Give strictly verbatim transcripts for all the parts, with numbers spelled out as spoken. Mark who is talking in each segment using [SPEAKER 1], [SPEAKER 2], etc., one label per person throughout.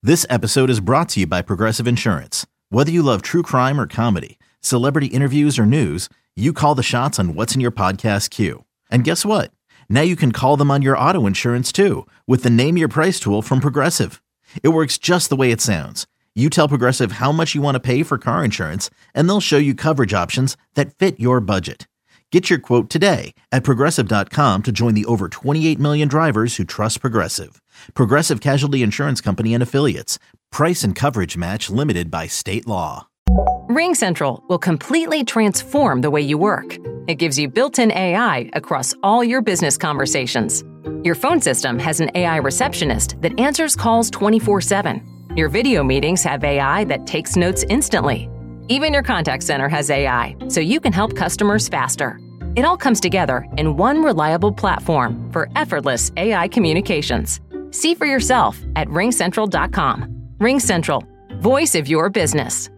[SPEAKER 1] This episode is brought to you by Progressive Insurance. Whether you love true crime or comedy, celebrity interviews or news, you call the shots on what's in your podcast queue. And guess what? Now you can call them on your auto insurance too with the Name Your Price tool from Progressive. It works just the way it sounds. You tell Progressive how much you want to pay for car insurance, and they'll show you coverage options that fit your budget. Get your quote today at Progressive dot com to join the over twenty-eight million drivers who trust Progressive. Progressive Casualty Insurance Company and Affiliates. Price and coverage match limited by state law.
[SPEAKER 2] RingCentral will completely transform the way you work. It gives you built-in A I across all your business conversations. Your phone system has an A I receptionist that answers calls twenty-four seven. Your video meetings have A I that takes notes instantly. Even your contact center has A I, so you can help customers faster. It all comes together in one reliable platform for effortless A I communications. See for yourself at ring central dot com. RingCentral, voice of your business.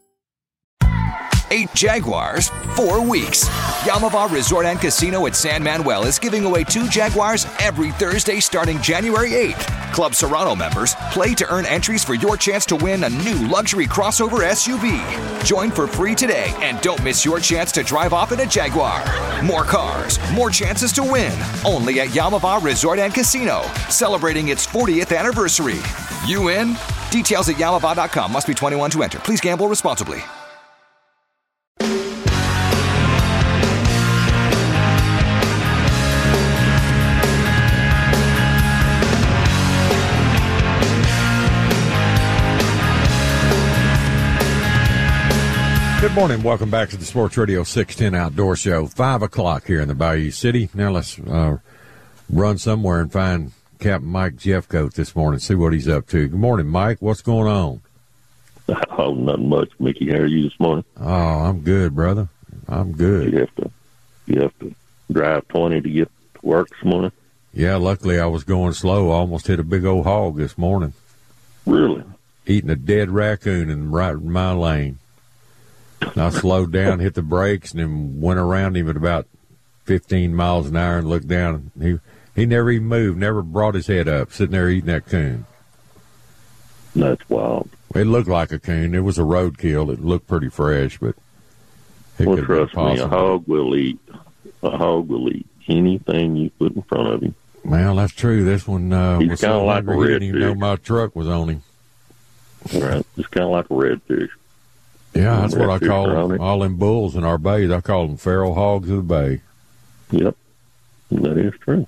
[SPEAKER 3] Eight Jaguars, four weeks. Yamava Resort and Casino at San Manuel is giving away two Jaguars every Thursday starting January eighth. Club Serrano members, play to earn entries for your chance to win a new luxury crossover S U V. Join for free today and don't miss your chance to drive off in a Jaguar. More cars, more chances to win. Only at Yamava Resort and Casino, celebrating its fortieth anniversary. You in? Details at yamava dot com. Must be twenty-one to enter. Please gamble responsibly.
[SPEAKER 4] Good morning. Welcome back to the Sports Radio six ten Outdoor Show. Five o'clock here in the Bayou City. Now let's uh, run somewhere and find Captain Mike Jeffcoat this morning, see what he's up to. Good morning, Mike. What's going on?
[SPEAKER 5] Oh, nothing much, Mickey. How are you this morning?
[SPEAKER 4] Oh, I'm good, brother. I'm good.
[SPEAKER 5] You have to, you have to drive twenty to get to work this morning?
[SPEAKER 4] Yeah, luckily I was going slow. I almost hit a big old hog this morning.
[SPEAKER 5] Really?
[SPEAKER 4] Eating a dead raccoon in right in my lane. And I slowed down, hit the brakes, and then went around him at about fifteen miles an hour and looked down. He he never even moved, never brought his head up, sitting there eating that coon.
[SPEAKER 5] That's wild.
[SPEAKER 4] It looked like a coon. It was a roadkill. It looked pretty fresh, but it
[SPEAKER 5] well,
[SPEAKER 4] could
[SPEAKER 5] trust
[SPEAKER 4] have been
[SPEAKER 5] me, a hog will eat. A hog will eat anything you put in front of him.
[SPEAKER 4] Well, that's true. This one uh,
[SPEAKER 5] He's
[SPEAKER 4] was
[SPEAKER 5] kind of
[SPEAKER 4] so
[SPEAKER 5] like a
[SPEAKER 4] hungry, he didn't even know
[SPEAKER 5] redfish.
[SPEAKER 4] my truck was on him.
[SPEAKER 5] Right, it's kind of like a redfish.
[SPEAKER 4] Yeah, that's what I
[SPEAKER 5] Redfish
[SPEAKER 4] call
[SPEAKER 5] are on
[SPEAKER 4] them.
[SPEAKER 5] it.
[SPEAKER 4] All them bulls in our bays, I call them feral hogs of the bay.
[SPEAKER 5] Yep, that is true.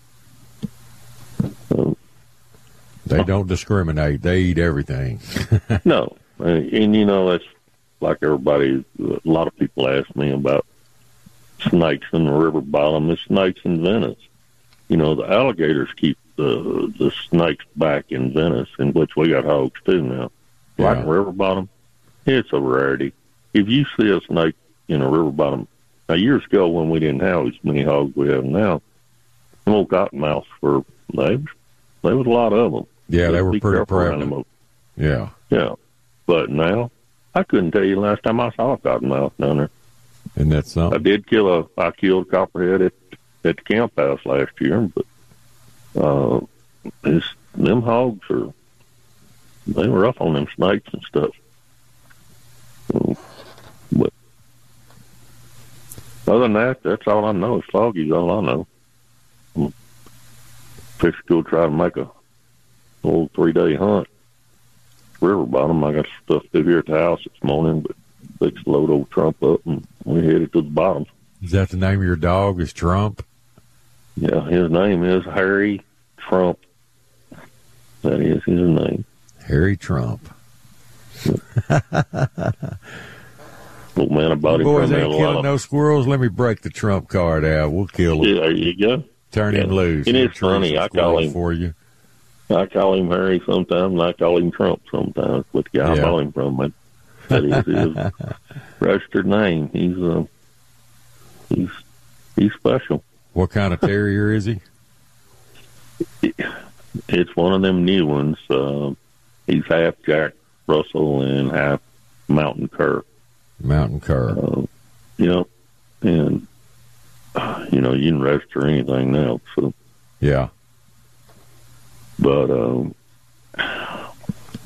[SPEAKER 5] So,
[SPEAKER 4] They don't discriminate. They eat everything.
[SPEAKER 5] no, and, and you know that's like everybody. A lot of people ask me about snakes in the river bottom. There's snakes in Venice. You know, the alligators keep the the snakes back in Venice, in which we got hogs too now. Like
[SPEAKER 4] Yeah.
[SPEAKER 5] a river bottom, it's a rarity. If you see a snake in a river bottom, now years ago when we didn't have as many hogs we have now, them old cottonmouths were they there was a lot of them.
[SPEAKER 4] Yeah, they
[SPEAKER 5] So
[SPEAKER 4] were
[SPEAKER 5] be
[SPEAKER 4] pretty
[SPEAKER 5] careful around
[SPEAKER 4] prevalent.
[SPEAKER 5] them.
[SPEAKER 4] Yeah.
[SPEAKER 5] Yeah, but now I couldn't tell you the last time I saw a cottonmouth down there.
[SPEAKER 4] And that's
[SPEAKER 5] I
[SPEAKER 4] something.
[SPEAKER 5] did kill a I killed a copperhead at at the camp house last year, but uh, it's, them hogs are they were rough on them snakes and stuff. So, but other than that, that's all I know. It's foggy's all I know. Fix to go try to make a old three day hunt. River bottom. I got stuff to do here at the house this morning, but fix to load old Trump up and we headed to the bottom.
[SPEAKER 4] Is that the name of your dog? Is Trump?
[SPEAKER 5] Yeah, his name is Harry Trump. That is his name.
[SPEAKER 4] Harry Trump.
[SPEAKER 5] Old man, I bought him
[SPEAKER 4] Boys
[SPEAKER 5] from
[SPEAKER 4] ain't killing
[SPEAKER 5] Carolina.
[SPEAKER 4] no squirrels. Let me break the Trump card out. We'll kill him.
[SPEAKER 5] Yeah, there you go.
[SPEAKER 4] Turn him
[SPEAKER 5] Yeah.
[SPEAKER 4] loose.
[SPEAKER 5] It is
[SPEAKER 4] We'll train
[SPEAKER 5] funny.
[SPEAKER 4] some
[SPEAKER 5] I call
[SPEAKER 4] squirrels
[SPEAKER 5] him-
[SPEAKER 4] for you.
[SPEAKER 5] I call him Harry sometimes, and I call him Trump sometimes. But the guy
[SPEAKER 4] Yeah.
[SPEAKER 5] I bought him from, that that is his registered name. He's uh, he's he's special.
[SPEAKER 4] What kind of terrier is he?
[SPEAKER 5] It's one of them new ones. Uh, he's half Jack Russell and half Mountain Cur.
[SPEAKER 4] Mountain Cur.
[SPEAKER 5] Uh, you know, and uh, you know you can register anything now. So,
[SPEAKER 4] Yeah.
[SPEAKER 5] but um,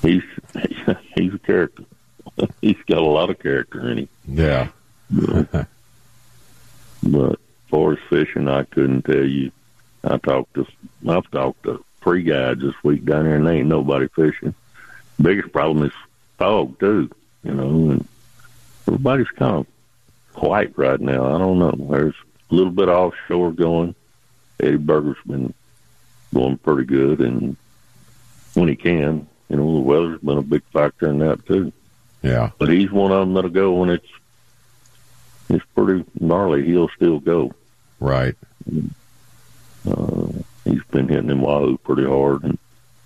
[SPEAKER 5] he's he's a character. He's got a lot of character in him.
[SPEAKER 4] Yeah.
[SPEAKER 5] But, but as far as fishing, I couldn't tell you. I talked to I've talked to three guys this week down there, and there ain't nobody fishing. Biggest problem is fog too, you know, and everybody's kind of quiet right now. I don't know. There's a little bit offshore going. Eddie Berger's been going pretty good, and when he can, you know, the weather's been a big factor in that too.
[SPEAKER 4] Yeah.
[SPEAKER 5] But he's one of them that'll go when it's it's pretty gnarly. He'll still go.
[SPEAKER 4] Right.
[SPEAKER 5] Uh, he's been hitting them wahoo pretty hard, and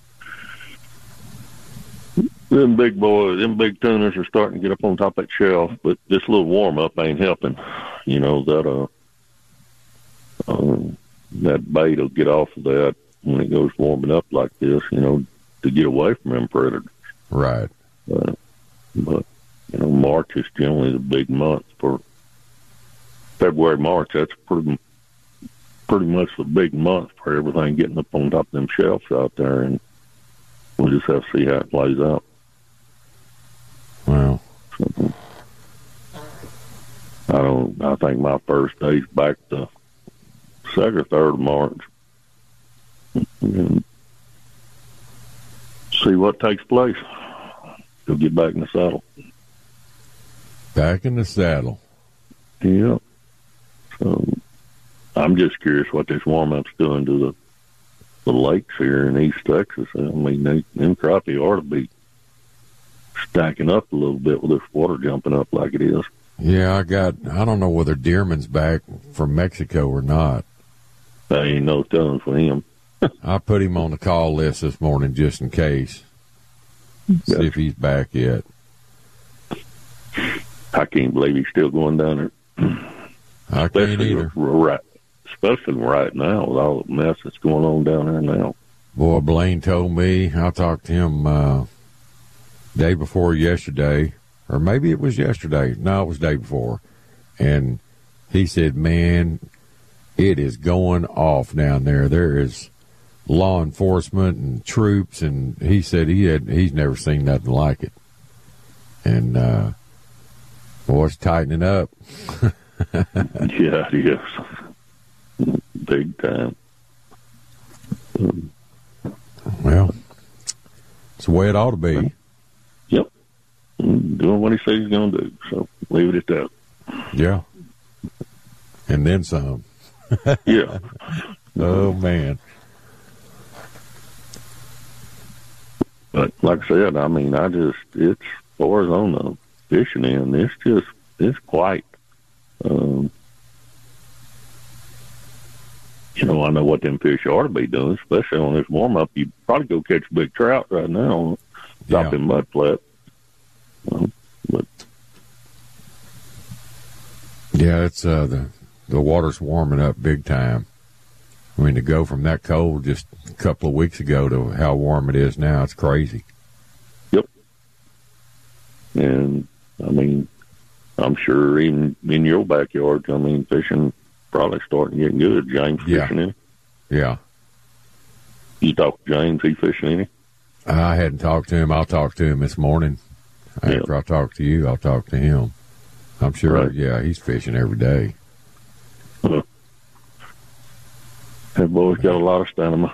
[SPEAKER 5] them big boys, them big tuners are starting to get up on top of that shelf. But this little warm up ain't helping. You know that uh, um, that bait will get off of that when it goes warming up like this. You know, to get away from them predators.
[SPEAKER 4] Right.
[SPEAKER 5] Uh, but you know, March is generally the big month for February, March. That's pretty pretty much the big month for everything getting up on top of them shelves out there, and we'll just have to see how it plays out.
[SPEAKER 4] Wow.
[SPEAKER 5] So, I don't. I think my first day's back to second or third of March, and see what takes place. He'll get back in the saddle.
[SPEAKER 4] Back in the saddle.
[SPEAKER 5] Yeah. So I'm just curious what this warm up's doing to the the lakes here in East Texas. I mean, they, them crappie ought to be stacking up a little bit with this water jumping up like it is.
[SPEAKER 4] Yeah, I got. I don't know whether Dearman's back from Mexico or not.
[SPEAKER 5] There ain't no telling for him.
[SPEAKER 4] I put him on the call list this morning just in case.
[SPEAKER 5] Yes.
[SPEAKER 4] See if he's back yet.
[SPEAKER 5] I can't believe he's still going down there.
[SPEAKER 4] I can't
[SPEAKER 5] especially
[SPEAKER 4] either.
[SPEAKER 5] Right, especially right now with all the mess that's going on down there now.
[SPEAKER 4] Boy, Blaine told me, I talked to him uh, day before yesterday, or maybe it was yesterday. No, it was day before. And he said, man, it is going off down there. There is law enforcement and troops, and he said he had he's never seen nothing like it. And uh, boy, it's tightening up.
[SPEAKER 5] Yeah, it is. Big time.
[SPEAKER 4] Well, it's the way it ought to be.
[SPEAKER 5] Yep. Doing what he says he's going to do, so leave it at that.
[SPEAKER 4] Yeah. And then some.
[SPEAKER 5] Yeah.
[SPEAKER 4] Oh, man.
[SPEAKER 5] But like I said, I mean, I just, it's, as far as on the fishing end, it's just, it's quite, um, you know, I know what them fish ought to be doing, especially on this warm-up. You'd probably go catch a big trout right now on top
[SPEAKER 4] Yeah.
[SPEAKER 5] of mud flat. Um, but
[SPEAKER 4] Yeah, it's uh, the the water's warming up big time. I mean, to go from that cold just a couple of weeks ago to how warm it is now, it's crazy.
[SPEAKER 5] Yep. And, I mean, I'm sure even in your backyard, I mean, fishing probably starting to get good. James
[SPEAKER 4] Yeah.
[SPEAKER 5] fishing any?
[SPEAKER 4] Yeah.
[SPEAKER 5] You talk to James, he fishing any?
[SPEAKER 4] I hadn't talked to him. I'll talk to him this morning.
[SPEAKER 5] Yeah.
[SPEAKER 4] After I talk to you, I'll talk to him. I'm sure,
[SPEAKER 5] Right.
[SPEAKER 4] yeah, he's fishing every day.
[SPEAKER 5] Huh. That boy's got a lot of stamina.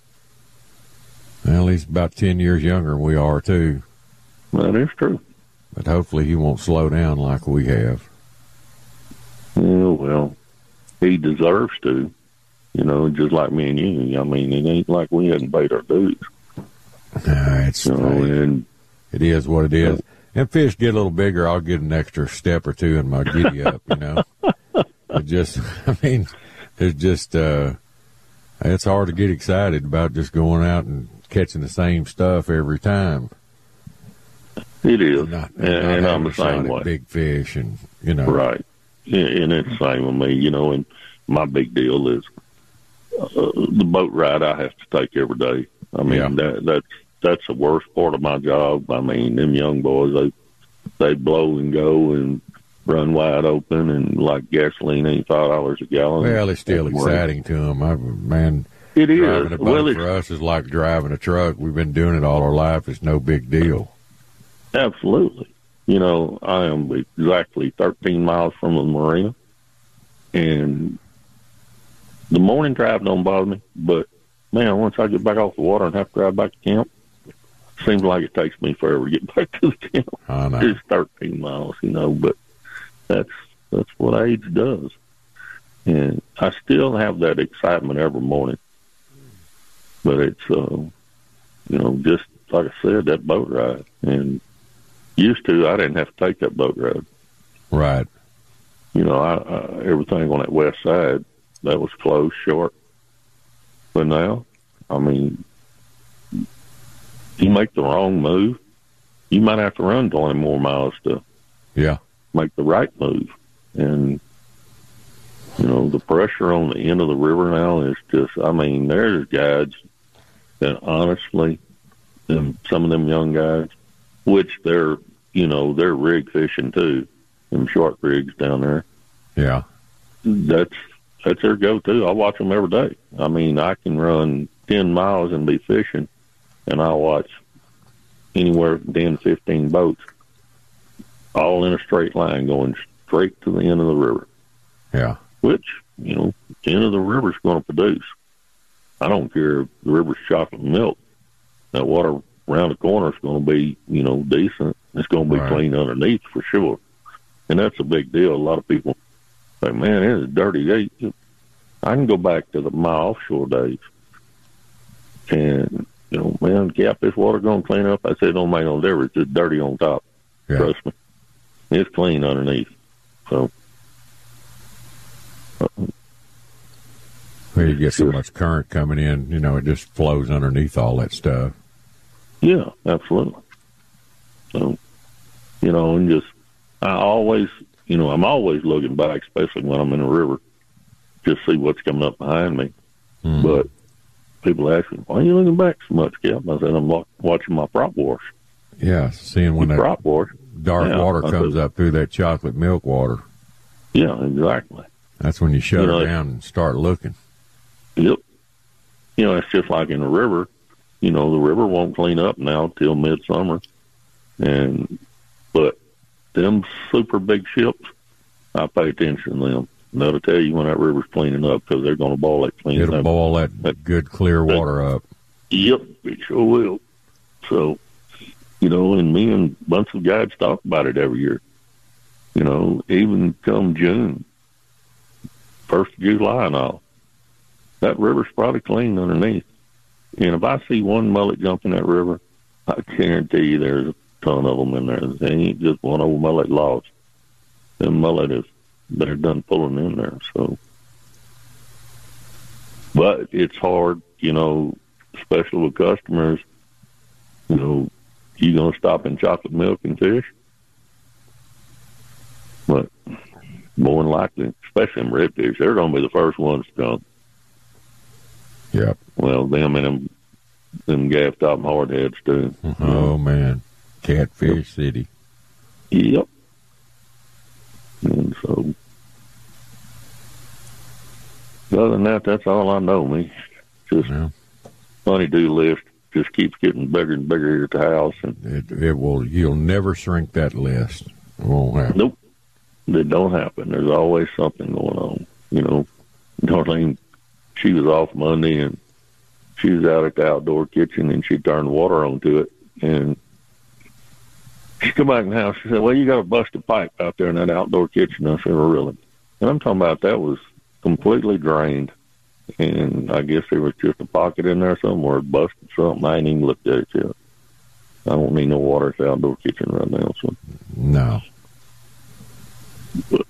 [SPEAKER 4] Well, he's about ten years younger than we are, too.
[SPEAKER 5] That is true.
[SPEAKER 4] But hopefully he won't slow down like we have.
[SPEAKER 5] Yeah, well, he deserves to. You know, just like me and you. I mean, it ain't like we hadn't paid our dues.
[SPEAKER 4] Nah, it's,
[SPEAKER 5] You know, and
[SPEAKER 4] it is what it is. And fish get a little bigger, I'll get an extra step or two in my giddy up, you know. It just, I mean, it's just, uh, it's hard to get excited about just going out and catching the same stuff every time.
[SPEAKER 5] it is.
[SPEAKER 4] Not,
[SPEAKER 5] and
[SPEAKER 4] not
[SPEAKER 5] and
[SPEAKER 4] having
[SPEAKER 5] I'm
[SPEAKER 4] a
[SPEAKER 5] the
[SPEAKER 4] shot
[SPEAKER 5] same
[SPEAKER 4] at
[SPEAKER 5] way.
[SPEAKER 4] big fish and, you know.
[SPEAKER 5] Right. Yeah, and it's the same with me, you know, and my big deal is uh, the boat ride I have to take every day. I mean,
[SPEAKER 4] Yeah.
[SPEAKER 5] that that's that's the worst part of my job. I mean, them young boys, they they blow and go and run wide open, and like gasoline ain't five dollars a gallon.
[SPEAKER 4] Well, it's still
[SPEAKER 5] That's great.
[SPEAKER 4] exciting to them. I, man,
[SPEAKER 5] It is.
[SPEAKER 4] Driving a boat
[SPEAKER 5] Well,
[SPEAKER 4] for us is like driving a truck. We've been doing it all our life. It's no big deal.
[SPEAKER 5] Absolutely. You know, I am exactly thirteen miles from the marina, and the morning drive don't bother me, but, man, once I get back off the water and have to drive back to camp, it seems like it takes me forever to get back to the camp.
[SPEAKER 4] I know.
[SPEAKER 5] It's thirteen miles, you know, but that's that's what age does. And I still have that excitement every morning. But it's, uh, you know, just like I said, that boat ride. And used to, I didn't have to take that boat ride.
[SPEAKER 4] Right.
[SPEAKER 5] You know, I, I, everything on that west side, that was closed, short. But now, I mean, you make the wrong move, you might have to run twenty more miles to
[SPEAKER 4] yeah.
[SPEAKER 5] make the right move. And, you know, the pressure on the end of the river now is just, I mean, there's guys that honestly, them, some of them young guys, which they're, you know, they're rig fishing too, them short rigs down there.
[SPEAKER 4] Yeah.
[SPEAKER 5] That's, that's their go-to. I watch them every day. I mean, I can run ten miles and be fishing, and I watch anywhere from ten to fifteen boats all in a straight line going straight to the end of the river.
[SPEAKER 4] Yeah.
[SPEAKER 5] Which, you know, the end of the river's going to produce. I don't care if the river's chocolate milk. That water around the corner is going to be, you know, decent. It's going to be
[SPEAKER 4] right.
[SPEAKER 5] clean underneath for sure. And that's a big deal. A lot of people say, man, it is dirty. I can go back to the my offshore days. And, you know, man, Cap, this water going to clean up? I said, don't make no difference. It's dirty on top.
[SPEAKER 4] Yeah.
[SPEAKER 5] Trust me. It's clean underneath. So,
[SPEAKER 4] Well, you get so much current coming in, you know, it just flows underneath all that stuff.
[SPEAKER 5] yeah, absolutely. So, you know, and just, I always, you know, I'm always looking back, especially when I'm in the river, just see what's coming up behind me.
[SPEAKER 4] Mm.
[SPEAKER 5] But people ask me, why are you looking back so much, Cap? I said, I'm watching my prop wash.
[SPEAKER 4] Yeah, seeing when that
[SPEAKER 5] prop wash.
[SPEAKER 4] dark
[SPEAKER 5] Yeah,
[SPEAKER 4] water
[SPEAKER 5] I
[SPEAKER 4] comes
[SPEAKER 5] said,
[SPEAKER 4] up through that chocolate milk water.
[SPEAKER 5] Yeah, exactly.
[SPEAKER 4] That's when you shut
[SPEAKER 5] You know,
[SPEAKER 4] her down and start looking.
[SPEAKER 5] Yep. You know, it's just like in the river. You know, the river won't clean up now till midsummer. And, but them super big ships, I pay attention to them. And they'll tell you when that river's cleaning up because they're going to boil that clean
[SPEAKER 4] It'll
[SPEAKER 5] up.
[SPEAKER 4] boil that, that good, clear water up.
[SPEAKER 5] Yep, it sure will. So, you know, and me and a bunch of guys talk about it every year. You know, even come June, first of July and all, that river's probably clean underneath. And if I see one mullet jump in that river, I guarantee you there's a ton of them in there. They ain't just one old mullet lost. Them mullet is, they're done pulling in there. So, but it's hard, you know, especially with customers. You know, you gonna stop in chocolate milk and fish? But more than likely, especially in redfish, they're gonna be the first ones to come.
[SPEAKER 4] Yep.
[SPEAKER 5] Well, them and them, them gaff top hardheads too.
[SPEAKER 4] Oh man, Catfish yep. City.
[SPEAKER 5] Yep. And so, other than that, that's all I know. Me, just yeah. honeydew list just keeps getting bigger and bigger here at the house, and
[SPEAKER 4] it, it will. You'll never shrink that list. It won't happen.
[SPEAKER 5] Nope. It don't happen. There's always something going on. You know, Darlene, she was off Monday, and she was out at the outdoor kitchen, and she turned water onto it, and she come back in the house. She said, well, you got a busted pipe out there in that outdoor kitchen. I said, well, really? And I'm talking about that was completely drained, and I guess there was just a pocket in there somewhere, busted something. I ain't even looked at it yet. I don't need no water at the outdoor kitchen right now. So
[SPEAKER 4] no.
[SPEAKER 5] But,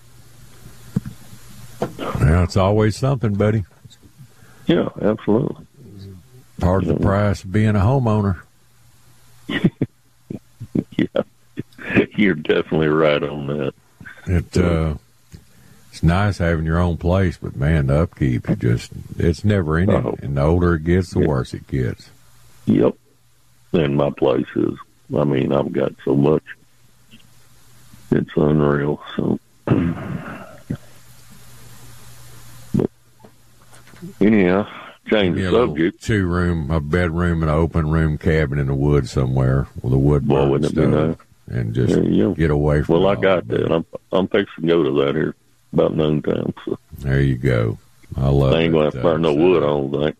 [SPEAKER 4] well, it's always something, buddy.
[SPEAKER 5] Yeah, absolutely.
[SPEAKER 4] Part of the price of being a homeowner.
[SPEAKER 5] Yeah, you're definitely right on that.
[SPEAKER 4] It uh, it's nice having your own place, but man, the upkeep is just it's never ending. Oh. And the older it gets, the worse it gets.
[SPEAKER 5] Yep. And my place is, I mean, I've got so much. It's unreal. So, but anyhow, change the subject.
[SPEAKER 4] Two room, a bedroom, and an open room cabin in the woods somewhere with a wood
[SPEAKER 5] Boy, wouldn't it be nice?
[SPEAKER 4] And just
[SPEAKER 5] yeah, yeah.
[SPEAKER 4] get away from.
[SPEAKER 5] Well, I
[SPEAKER 4] all
[SPEAKER 5] got
[SPEAKER 4] that.
[SPEAKER 5] that. I'm I'm fixing to go to that here about noon time. So.
[SPEAKER 4] There you go. I love.
[SPEAKER 5] I ain't going to burn no
[SPEAKER 4] so.
[SPEAKER 5] wood. I don't think.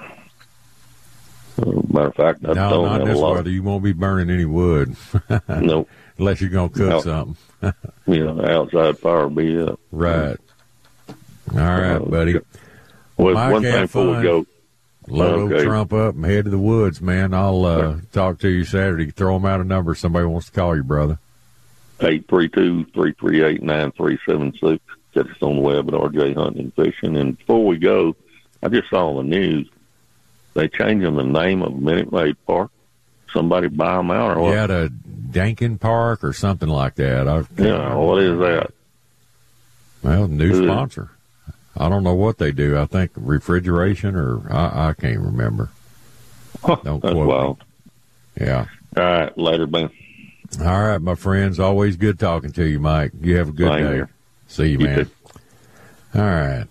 [SPEAKER 5] Uh, matter of fact, I
[SPEAKER 4] no,
[SPEAKER 5] don't
[SPEAKER 4] not
[SPEAKER 5] have
[SPEAKER 4] this
[SPEAKER 5] a lot.
[SPEAKER 4] weather. You won't be burning any wood.
[SPEAKER 5] No,
[SPEAKER 4] unless you're gonna cook
[SPEAKER 5] Out,
[SPEAKER 4] something.
[SPEAKER 5] You know, outside fire will be up.
[SPEAKER 4] Right. All right,
[SPEAKER 5] uh,
[SPEAKER 4] buddy.
[SPEAKER 5] Well,
[SPEAKER 4] Mike,
[SPEAKER 5] one thing
[SPEAKER 4] have
[SPEAKER 5] before
[SPEAKER 4] fun.
[SPEAKER 5] we go.
[SPEAKER 4] Load
[SPEAKER 5] Okay.
[SPEAKER 4] Trump up and head to the woods, man. I'll uh, talk to you Saturday. Throw them out a number. Somebody wants to call you, brother.
[SPEAKER 5] eight three two, three three eight, nine three seven six. Catch us on the web at R J Hunting and Fishing. And before we go, I just saw on the news they changing the name of Minute Maid Park. Somebody buy them out or what?
[SPEAKER 4] Yeah, to Dankin Park or something like that. I
[SPEAKER 5] Yeah, what is that?
[SPEAKER 4] Well, new
[SPEAKER 5] Who is-
[SPEAKER 4] sponsor. I don't know what they do. I think refrigeration or I, I can't remember. Don't
[SPEAKER 5] That's
[SPEAKER 4] quote
[SPEAKER 5] wild.
[SPEAKER 4] me. Yeah.
[SPEAKER 5] All right, later, Ben.
[SPEAKER 4] All right, my friends. Always good talking to you, Mike. You have a good
[SPEAKER 5] Same
[SPEAKER 4] day.
[SPEAKER 5] here.
[SPEAKER 4] See you,
[SPEAKER 5] You
[SPEAKER 4] man.
[SPEAKER 5] too.
[SPEAKER 4] All right.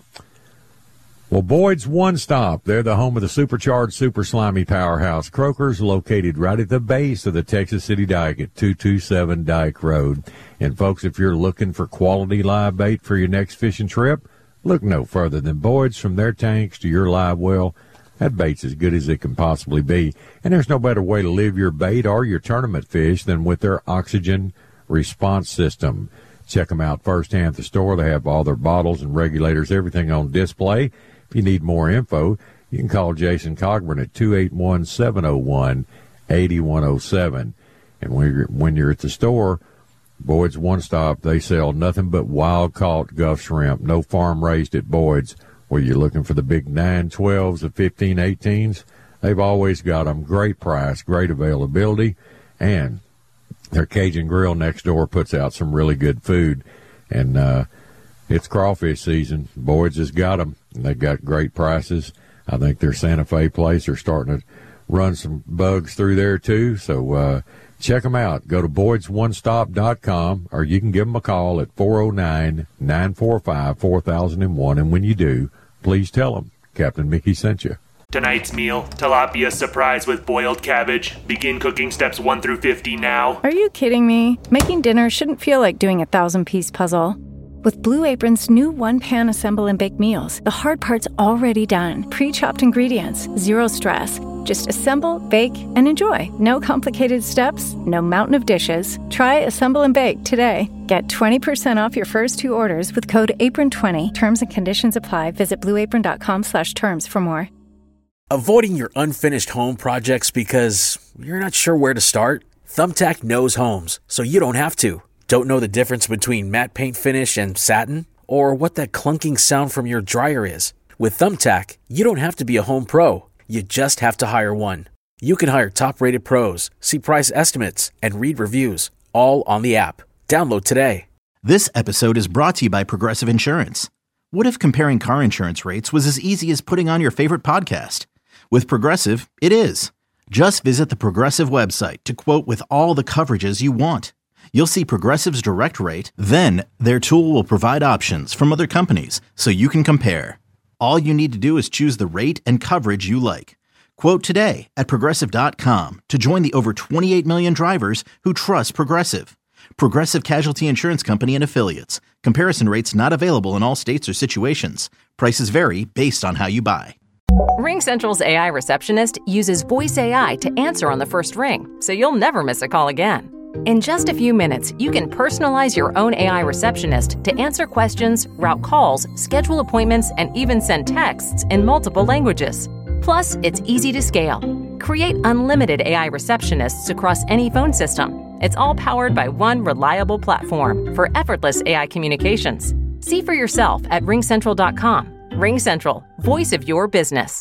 [SPEAKER 4] Well, Boyd's One Stop. They're the home of the supercharged, super slimy powerhouse Croakers, located right at the base of the Texas City Dike at two two seven Dike Road. And, folks, if you're looking for quality live bait for your next fishing trip, look no further than Boyd's. From their tanks to your live well, that bait's as good as it can possibly be. And there's no better way to live your bait or your tournament fish than with their oxygen response system. Check them out firsthand at the store. They have all their bottles and regulators, everything on display. If you need more info, you can call Jason Cogburn at two eight one, seven oh one, eight one oh seven. And when you're, when you're at the store, Boyd's One Stop, they sell nothing but wild-caught Gulf shrimp, no farm-raised at Boyd's. Whether you're looking for the big nine twelves or fifteen eighteens, they've always got them. Great price, great availability, and their Cajun Grill next door puts out some really good food. And uh, it's crawfish season. Boyd's has got them. They've got great prices. I think their Santa Fe place are starting to run some bugs through there, too. So uh, check them out. Go to boyds one stop dot com, or you can give them a call at four oh nine, nine four five, four thousand one. And when you do, please tell them Captain Mickey sent you.
[SPEAKER 6] Tonight's meal, tilapia surprise with boiled cabbage. Begin cooking steps one through fifty now.
[SPEAKER 7] Are you kidding me? Making dinner shouldn't feel like doing a thousand-piece puzzle. With Blue Apron's new one-pan assemble and bake meals, the hard part's already done. Pre-chopped ingredients, zero stress. Just assemble, bake, and enjoy. No complicated steps, no mountain of dishes. Try Assemble and Bake today. Get twenty percent off your first two orders with code apron twenty. Terms and conditions apply. Visit blueapron.com slash terms for more.
[SPEAKER 8] Avoiding your unfinished home projects because you're not sure where to start? Thumbtack knows homes, so you don't have to. Don't know the difference between matte paint finish and satin? Or what that clunking sound from your dryer is? With Thumbtack, you don't have to be a home pro. You just have to hire one. You can hire top-rated pros, see price estimates, and read reviews, all on the app. Download today.
[SPEAKER 1] This episode is brought to you by Progressive Insurance. What if comparing car insurance rates was as easy as putting on your favorite podcast? With Progressive, it is. Just visit the Progressive website to quote with all the coverages you want. You'll see Progressive's direct rate, then their tool will provide options from other companies so you can compare. All you need to do is choose the rate and coverage you like. Quote today at Progressive dot com to join the over twenty-eight million drivers who trust Progressive. Progressive Casualty Insurance Company and Affiliates. Comparison rates not available in all states or situations. Prices vary based on how you buy.
[SPEAKER 2] RingCentral's A I receptionist uses voice A I to answer on the first ring, so you'll never miss a call again. In just a few minutes, you can personalize your own A I receptionist to answer questions, route calls, schedule appointments, and even send texts in multiple languages. Plus, it's easy to scale. Create unlimited A I receptionists across any phone system. It's all powered by one reliable platform for effortless A I communications. See for yourself at ring central dot com. RingCentral, voice of your business.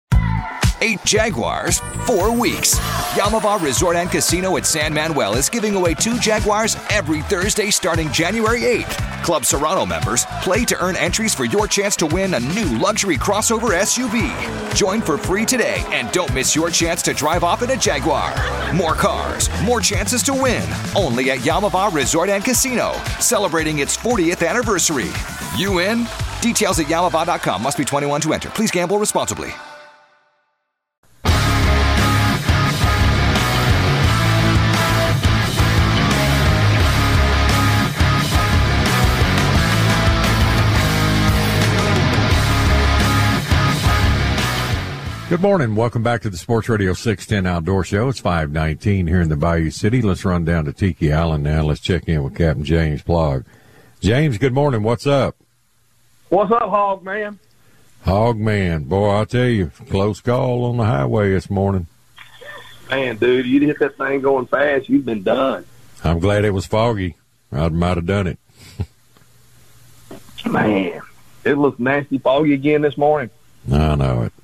[SPEAKER 3] Eight Jaguars, four weeks. Yamava Resort and Casino at San Manuel is giving away two Jaguars every Thursday starting January eighth. Club Serrano members play to earn entries for your chance to win a new luxury crossover S U V. Join for free today and don't miss your chance to drive off in a Jaguar. More cars, more chances to win. Only at Yamava Resort and Casino, celebrating its fortieth anniversary. You in? Details at yamava dot com. Must be twenty-one to enter. Please gamble responsibly.
[SPEAKER 4] Good morning. Welcome back to the Sports Radio six ten Outdoor Show. It's five nineteen here in the Bayou City. Let's run down to Tiki Island now. Let's check in with Captain James Plog. James, good morning. What's up?
[SPEAKER 9] What's up, Hog Man?
[SPEAKER 4] Hog Man. Boy, I'll tell you, close call on the highway this morning.
[SPEAKER 9] Man, dude, you'd hit that thing going fast, you've been done.
[SPEAKER 4] I'm glad it was foggy. I might have done it.
[SPEAKER 9] Man, it looks nasty foggy again this morning.
[SPEAKER 4] I know it.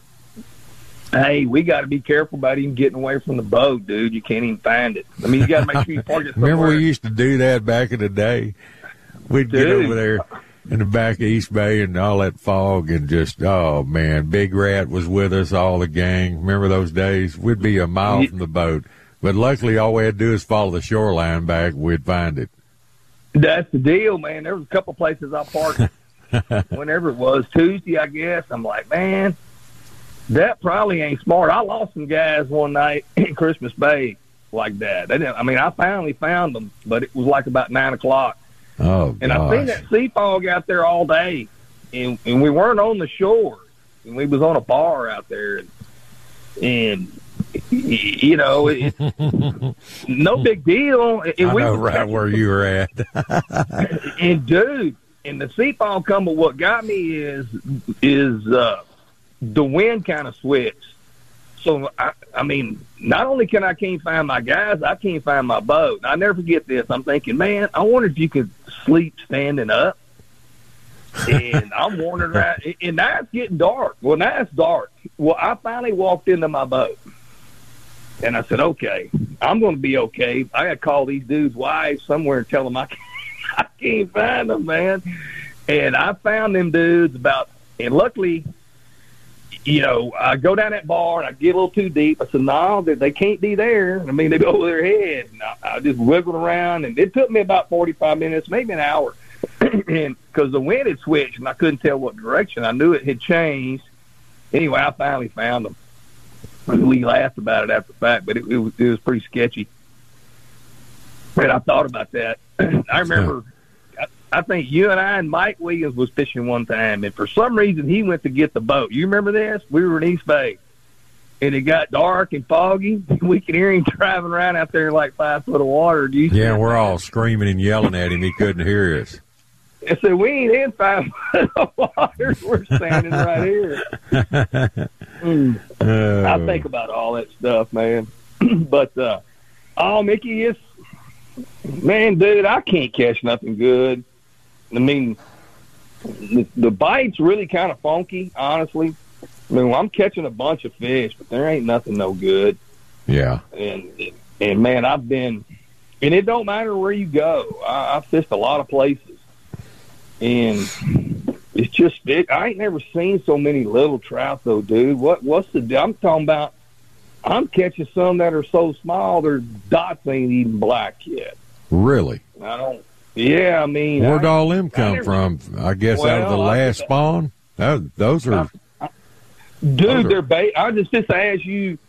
[SPEAKER 9] Hey, we got to be careful about even getting away from the boat, dude. You can't even find it. I mean, you got to make sure you park it somewhere.
[SPEAKER 4] Remember we used to do that back in the day? We'd dude. get over there in the back of East Bay and all that fog and just, oh, man, Big Rat was with us, all the gang. Remember those days? We'd be a mile yeah. from the boat. But luckily, all we had to do is follow the shoreline back, we'd find it.
[SPEAKER 9] That's the deal, man. There was a couple places I parked whenever it was, Tuesday, I guess. I'm like, man, that probably ain't smart. I lost some guys one night in Christmas Bay like that. They didn't, I mean, I finally found them, but it was like about nine o'clock.
[SPEAKER 4] Oh,
[SPEAKER 9] and I've seen that sea fog out there all day, and, and we weren't on the shore, and we was on a bar out there, and, and you know, it, no big deal. And
[SPEAKER 4] I
[SPEAKER 9] we
[SPEAKER 4] know right where you were at.
[SPEAKER 9] And dude, and the sea fog come, but what got me is is uh, the wind kind of switched. So I, I mean, not only can I can't find my guys, I can't find my boat. I never forget this. I'm thinking, man, I wonder if you could sleep standing up. And I'm wondering, right, and now it's getting dark. Well, now it's dark. Well, I finally walked into my boat. And I said, okay, I'm going to be okay. I got to call these dudes' wives somewhere and tell them I can't, I can't find them, man. And I found them dudes about, and luckily, you know, I go down that bar and I get a little too deep. I said, no, they, they can't be there. I mean, they go over their head. And I, I just wiggled around, and it took me about forty-five minutes, maybe an hour, and because the wind had switched and I couldn't tell what direction. I knew it had changed. Anyway, I finally found them. We laughed about it after the fact, but it, it, was, it was pretty sketchy. And I thought about that. I remember, I, I think you and I and Mike Williams was fishing one time, and for some reason he went to get the boat. You remember this? We were in East Bay, and it got dark and foggy. We could hear him driving around out there in like five foot of water. Do you
[SPEAKER 4] yeah, we're all screaming and yelling at him. He couldn't hear us.
[SPEAKER 9] I said, we ain't in five foot of water. We're standing right here. Mm. Oh. I think about all that stuff, man. But, uh, oh, Mickey, it's, man, dude, I can't catch nothing good. I mean, the, the bite's really kind of funky, honestly. I mean, well, I'm catching a bunch of fish, but there ain't nothing no good.
[SPEAKER 4] Yeah.
[SPEAKER 9] And, and man, I've been, and it don't matter where you go. I, I've fished a lot of places. And it's just big. I ain't never seen so many little trout, though, dude. What? What's the deal? I'm talking about, I'm catching some that are so small, their dots ain't even black yet.
[SPEAKER 4] Really?
[SPEAKER 9] I don't, yeah, I mean.
[SPEAKER 4] Where'd
[SPEAKER 9] I,
[SPEAKER 4] all them come
[SPEAKER 9] never,
[SPEAKER 4] from? I guess well, out of the last I, spawn? That, those are.
[SPEAKER 9] I, I, dude, those are, they're bait. I just, just ask you,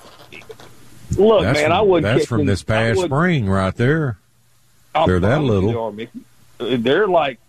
[SPEAKER 9] look, man,
[SPEAKER 4] from,
[SPEAKER 9] I wouldn't
[SPEAKER 4] That's
[SPEAKER 9] catch
[SPEAKER 4] from
[SPEAKER 9] them,
[SPEAKER 4] this past spring right there.
[SPEAKER 9] I'm
[SPEAKER 4] they're that little.
[SPEAKER 9] They are, they're like,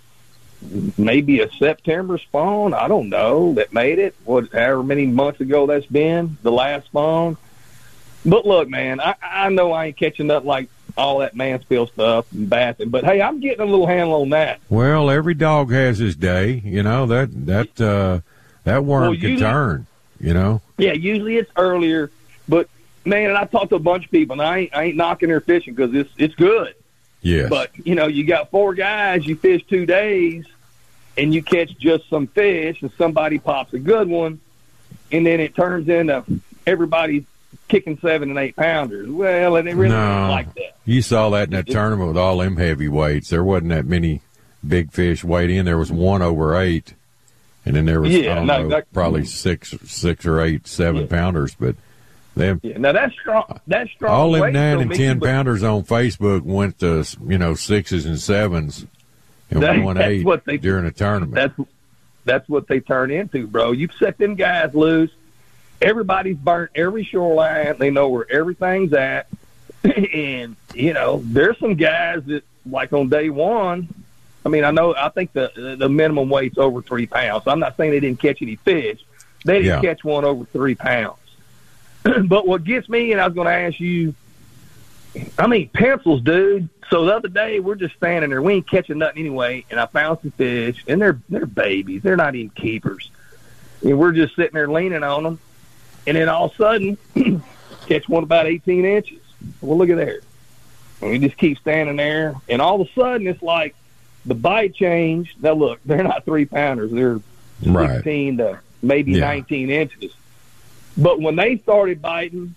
[SPEAKER 9] maybe a September spawn, I don't know, that made it, what, however many months ago that's been, the last spawn. But look, man, I, I know I ain't catching nothing like all that Mansfield stuff and bathing, but hey, I'm getting a little handle on that.
[SPEAKER 4] Well, every dog has his day, you know, that that uh, that worm well, can turn, you know.
[SPEAKER 9] Yeah, usually it's earlier, but man, and I talked to a bunch of people, and I ain't, I ain't knocking their fishing because it's, it's good.
[SPEAKER 4] Yes.
[SPEAKER 9] But, you know, you got four guys, you fish two days, and you catch just some fish, and somebody pops a good one, and then it turns into everybody kicking seven and eight pounders. Well, and it really
[SPEAKER 4] no,
[SPEAKER 9] isn't like that.
[SPEAKER 4] You saw that in that it, tournament with all them heavyweights. There wasn't that many big fish weighed in. There was one over eight, and then there was, yeah, I don't no, know, that, probably six, six or eight, seven yeah. pounders, but Them,
[SPEAKER 9] yeah, now that's strong. That's strong.
[SPEAKER 4] All them
[SPEAKER 9] weight,
[SPEAKER 4] nine
[SPEAKER 9] so
[SPEAKER 4] and ten
[SPEAKER 9] but,
[SPEAKER 4] pounders on Facebook went to you know sixes and sevens and
[SPEAKER 9] that,
[SPEAKER 4] one eight
[SPEAKER 9] what they,
[SPEAKER 4] during a tournament.
[SPEAKER 9] That's that's what they turn into, bro. You set them guys loose. Everybody's burnt every shoreline. They know where everything's at, and you know there's some guys that like on day one. I mean, I know. I think the the minimum weight's over three pounds. So I'm not saying they didn't catch any fish. They didn't
[SPEAKER 4] Yeah.
[SPEAKER 9] catch one over three pounds. But what gets me, and I was going to ask you, I mean, pencils, dude. So the other day, we're just standing there. We ain't catching nothing anyway, and I found some fish, and they're they're babies. They're not even keepers. And we're just sitting there leaning on them, and then all of a sudden, catch one about eighteen inches. Well, look at there. And we just keep standing there, and all of a sudden, it's like the bite changed. Now, look, they're not three-pounders. They're
[SPEAKER 4] Right.
[SPEAKER 9] sixteen to maybe
[SPEAKER 4] Yeah.
[SPEAKER 9] nineteen inches. But when they started biting,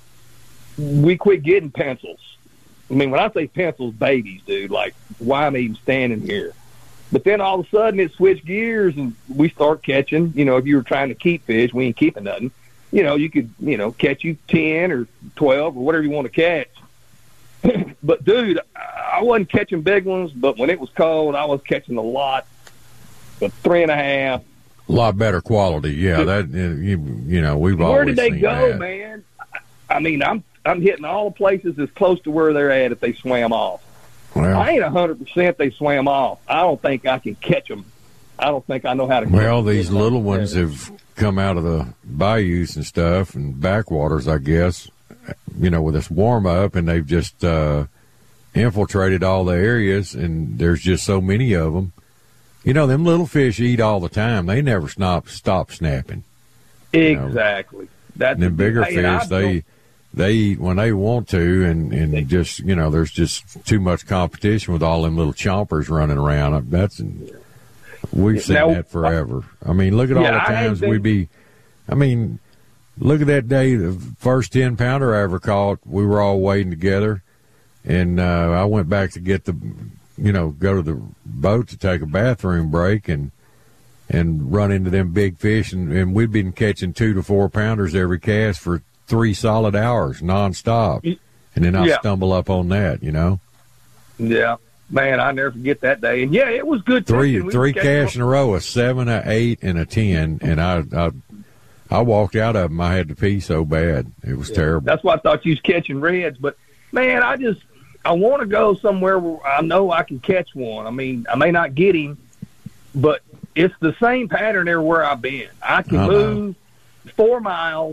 [SPEAKER 9] we quit getting pencils. I mean, when I say pencils, babies, dude, like, why am I even standing here? But then all of a sudden it switched gears and we start catching, you know, if you were trying to keep fish, we ain't keeping nothing. You know, you could, you know, catch you ten or twelve or whatever you want to catch. But, dude, I wasn't catching big ones, but when it was cold, I was catching a lot. But three and a half.
[SPEAKER 4] A lot better quality. Yeah, that uh, you, you know, we've always
[SPEAKER 9] Where did they
[SPEAKER 4] seen
[SPEAKER 9] go,
[SPEAKER 4] that.
[SPEAKER 9] man? I mean, I'm I'm hitting all the places as close to where they're at if they swam off.
[SPEAKER 4] Well,
[SPEAKER 9] I ain't one hundred percent they swam off. I don't think I can catch them. I don't think I know how to catch
[SPEAKER 4] well,
[SPEAKER 9] them.
[SPEAKER 4] these little ones have come out of the bayous and stuff and backwaters, I guess, you know, with this warm up, and they've just uh, infiltrated all the areas, and there's just so many of them. You know, them little fish eat all the time. They never stop stop snapping.
[SPEAKER 9] Exactly.
[SPEAKER 4] You know?
[SPEAKER 9] That's
[SPEAKER 4] And them bigger
[SPEAKER 9] hey, and I
[SPEAKER 4] fish, they
[SPEAKER 9] don't-
[SPEAKER 4] they eat when they want to, and, and just, you know, there's just too much competition with all them little chompers running around. That's We've seen
[SPEAKER 9] Now-
[SPEAKER 4] that forever. I mean, look at all
[SPEAKER 9] Yeah,
[SPEAKER 4] the
[SPEAKER 9] I ain't
[SPEAKER 4] times
[SPEAKER 9] been-
[SPEAKER 4] we be, I mean, look at that day, the first ten pounder I ever caught, we were all wading together, and uh, I went back to get the, you know, go to the boat to take a bathroom break and and run into them big fish, and, and we'd been catching two to four pounders every cast for three solid hours nonstop, and then I
[SPEAKER 9] Yeah.
[SPEAKER 4] stumble up on that, you know,
[SPEAKER 9] Yeah. Man, I never forget that day. And, yeah, it was good.
[SPEAKER 4] three
[SPEAKER 9] fishing. We
[SPEAKER 4] three
[SPEAKER 9] was catching
[SPEAKER 4] casts in a row, a seven, a eight, and a ten, and I I, I walked out of them. I had to pee so bad, it was terrible.
[SPEAKER 9] That's why I thought you was catching reds. But, man, I just I want to go somewhere where I know I can catch one. I mean, I may not get him, but it's the same pattern everywhere I've been. I can
[SPEAKER 4] I know.
[SPEAKER 9] move four miles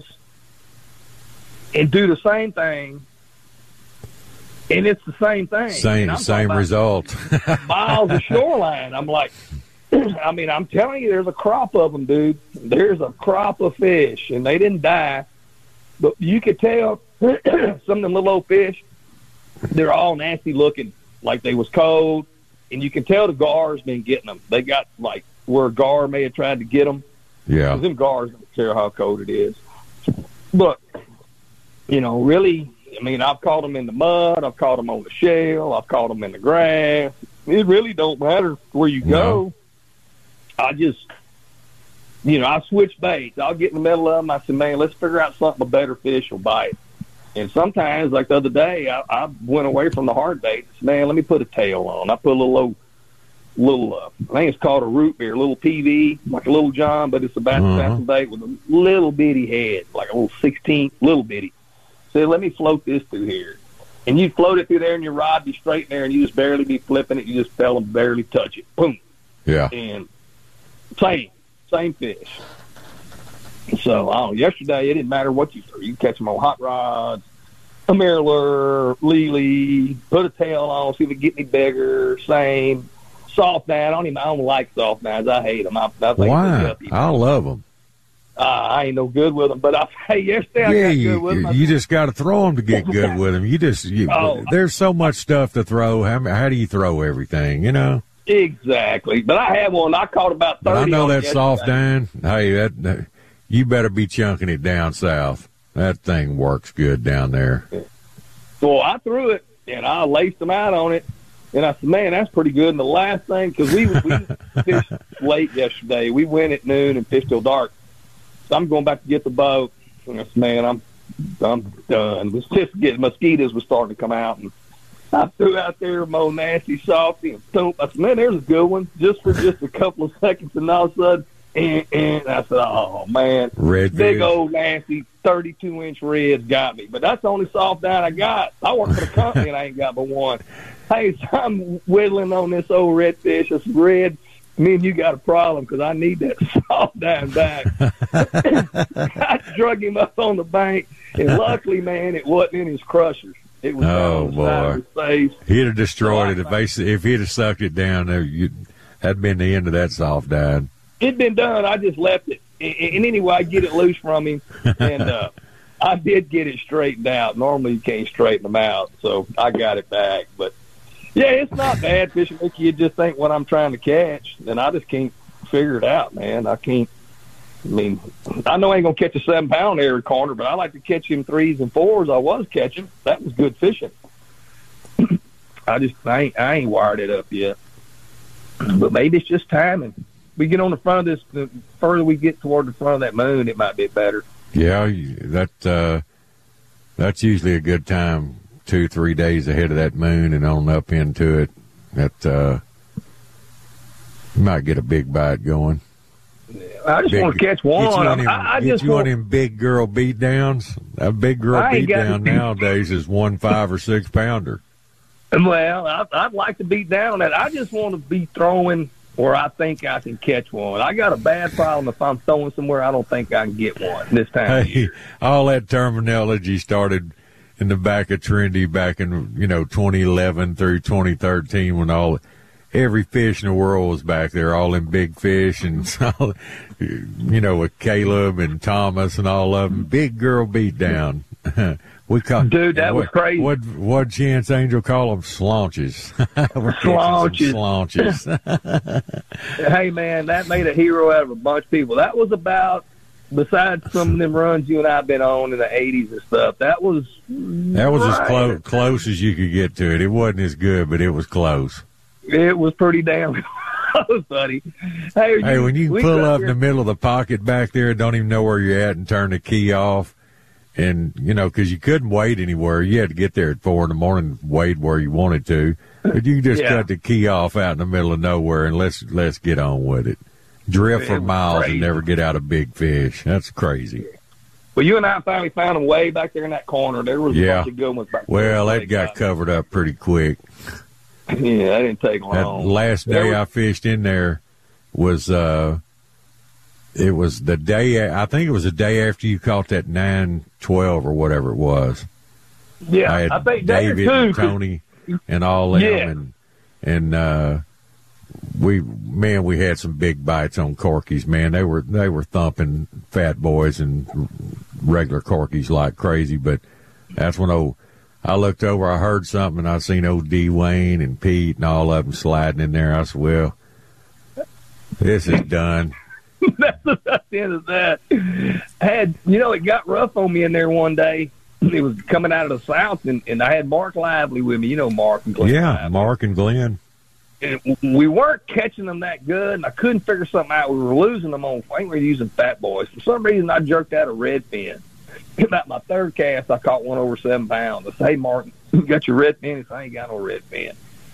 [SPEAKER 9] and do the same thing, and it's the same thing.
[SPEAKER 4] Same
[SPEAKER 9] And I'm
[SPEAKER 4] same
[SPEAKER 9] talking about
[SPEAKER 4] result.
[SPEAKER 9] miles of shoreline. I'm like, I mean, I'm telling you, there's a crop of them, dude. There's a crop of fish, and they didn't die. But you could tell some of them little old fish, they're all nasty looking, like they was cold. And you can tell the gar's been getting them. They got, like, where a gar may have tried to get them.
[SPEAKER 4] Yeah.
[SPEAKER 9] Because them gars don't care how cold it is. But, you know, really, I mean, I've caught them in the mud. I've caught them on the shell. I've caught them in the grass. It really don't matter where you go.
[SPEAKER 4] No.
[SPEAKER 9] I just, you know, I switch baits. I'll get in the middle of them. I said, man, let's figure out something a better fish will bite. And sometimes, like the other day, I, I went away from the hard baits. Man, let me put a tail on. I put a little, old, little uh, I think it's called a root beer, a little P V, like a little John, but it's a bass
[SPEAKER 4] Uh-huh.
[SPEAKER 9] bait with a little bitty head, like a little sixteenth, little bitty. So let me float this through here. And you float it through there, and your rod be straight in there, and you just barely be flipping it. You just fell and barely touch it. Boom.
[SPEAKER 4] Yeah.
[SPEAKER 9] And same, same fish. So, oh, yesterday, it didn't matter what you threw. You could catch them on hot rods, a mirror, lily, put a tail on, see if it get any bigger, same. Soft nine, I don't even, I don't like soft nines. I hate them. I, I think they're
[SPEAKER 4] Why?
[SPEAKER 9] guppy.
[SPEAKER 4] I love them.
[SPEAKER 9] Uh, I ain't no good with them, but I, hey, yesterday I
[SPEAKER 4] Yeah,
[SPEAKER 9] got
[SPEAKER 4] you,
[SPEAKER 9] good with them. I-
[SPEAKER 4] you just got to throw them to get good with them. You just, you,
[SPEAKER 9] Oh.
[SPEAKER 4] there's so much stuff to throw. How, how do you throw everything, you know?
[SPEAKER 9] Exactly. But I had one. I caught about thirty.
[SPEAKER 4] But I know
[SPEAKER 9] on
[SPEAKER 4] that
[SPEAKER 9] it
[SPEAKER 4] soft
[SPEAKER 9] yesterday.
[SPEAKER 4] dine, hey, that, that you better be chunking it down south. That thing works good down there.
[SPEAKER 9] So I threw it, and I laced them out on it. And I said, man, that's pretty good. And the last thing, because we, we fished late yesterday. We went at noon and fished till dark. So I'm going back to get the boat. And I said, man, I'm I'm done. It's just getting mosquitoes was starting to come out. And I threw out there more nasty softy. And boom. I said, man, there's a good one. Just for just a couple of seconds. And all of a sudden, and, and I said, oh, man.
[SPEAKER 4] Redfish.
[SPEAKER 9] Big old nasty thirty-two inch reds got me. But that's the only soft dine I got. I work for the company and I ain't got but one. Hey, so I'm whittling on this old redfish. It's red me and you got a problem because I need that soft dime back. I drug him up on the bank, and luckily, man, it wasn't in his crushers. It was
[SPEAKER 4] oh,
[SPEAKER 9] down the side of his face.
[SPEAKER 4] He'd have destroyed
[SPEAKER 9] so
[SPEAKER 4] it. If, they, if he'd have sucked it down, that'd been the end of that soft dime.
[SPEAKER 9] It'd been done. I just left it. And anyway, I get it loose from him, and uh, I did get it straightened out. Normally, you can't straighten them out, so I got it back. But, yeah, it's not bad fishing. You just think what I'm trying to catch, and I just can't figure it out, man. I can't. I mean, I know I ain't going to catch a seven-pound every corner, but I like to catch him threes and fours I was catching. That was good fishing. I just I ain't, I ain't wired it up yet. But maybe it's just timing. We get on the front of this, the further we get toward the front of that moon, it might be better.
[SPEAKER 4] Yeah, that uh, that's usually a good time, two, three days ahead of that moon and on up into it. That uh, you might get a big bite going.
[SPEAKER 9] I just
[SPEAKER 4] big,
[SPEAKER 9] want to catch one.
[SPEAKER 4] Get you, on him,
[SPEAKER 9] I, I
[SPEAKER 4] get
[SPEAKER 9] just
[SPEAKER 4] you
[SPEAKER 9] want
[SPEAKER 4] on them big girl beat downs. A big girl beat down nowadays is one five or six pounder.
[SPEAKER 9] Well, I, I'd like to beat down on that. I just want to be throwing where I think I can catch one. I got a bad problem if I'm throwing somewhere I don't think I can get one this time.
[SPEAKER 4] Hey, all that terminology started in the back of Trinity back in, you know, twenty eleven through twenty thirteen when all every fish in the world was back there, all them big fish and, all, you know, with Caleb and Thomas and all of them. Big girl beat down. We call,
[SPEAKER 9] Dude, that
[SPEAKER 4] what,
[SPEAKER 9] was crazy.
[SPEAKER 4] What what Chance Angel call them? Slaunches.
[SPEAKER 9] Slaunches.
[SPEAKER 4] Slaunches.
[SPEAKER 9] Hey, man, that made a hero out of a bunch of people. That was about, besides some of them runs you and I have been on in the eighties and stuff, that was
[SPEAKER 4] That was
[SPEAKER 9] right.
[SPEAKER 4] as close, close as you could get to it. It wasn't as good, but it was close.
[SPEAKER 9] It was pretty damn close, buddy. Hey,
[SPEAKER 4] hey
[SPEAKER 9] you,
[SPEAKER 4] when you pull up in the middle of the pocket back there, don't even know where you're at and turn the key off, and, you know, because you couldn't wait anywhere. You had to get there at four in the morning and wait where you wanted to. But you can just
[SPEAKER 9] yeah.
[SPEAKER 4] cut the key off out in the middle of nowhere and let's let's get on with it. Drift for miles
[SPEAKER 9] crazy.
[SPEAKER 4] and never get out a big fish. That's crazy.
[SPEAKER 9] Well, you and I finally found them way back there in that corner. There was
[SPEAKER 4] yeah.
[SPEAKER 9] a bunch of good ones back
[SPEAKER 4] well,
[SPEAKER 9] there.
[SPEAKER 4] that got, got covered up pretty quick.
[SPEAKER 9] Yeah, that didn't take long.
[SPEAKER 4] That last day I fished in there was uh, it was the day. I think it was the day after you caught that nine twelve or whatever it was.
[SPEAKER 9] Yeah,
[SPEAKER 4] I had
[SPEAKER 9] I think
[SPEAKER 4] David
[SPEAKER 9] too,
[SPEAKER 4] and Tony and all them,
[SPEAKER 9] yeah.
[SPEAKER 4] and and uh, we man, we had some big bites on corkies. Man, they were they were thumping fat boys and regular corkies like crazy. But that's when old. I looked over, I heard something, and I seen old D. Wayne and Pete and all of them sliding in there. I said, well, this is done.
[SPEAKER 9] That's the end of that. I had, you know, it got rough on me in there one day. It was coming out of the south, and, and I had Mark Lively with me. You know Mark and Glenn.
[SPEAKER 4] Yeah,
[SPEAKER 9] Lively.
[SPEAKER 4] Mark and Glenn.
[SPEAKER 9] And we weren't catching them that good, and I couldn't figure something out. We were losing them on, I think we were using fat boys. For some reason, I jerked out a red fin. About my third cast, I caught one over seven pounds. I said, hey, Martin, you got your red fin? He said, I ain't got no red fin.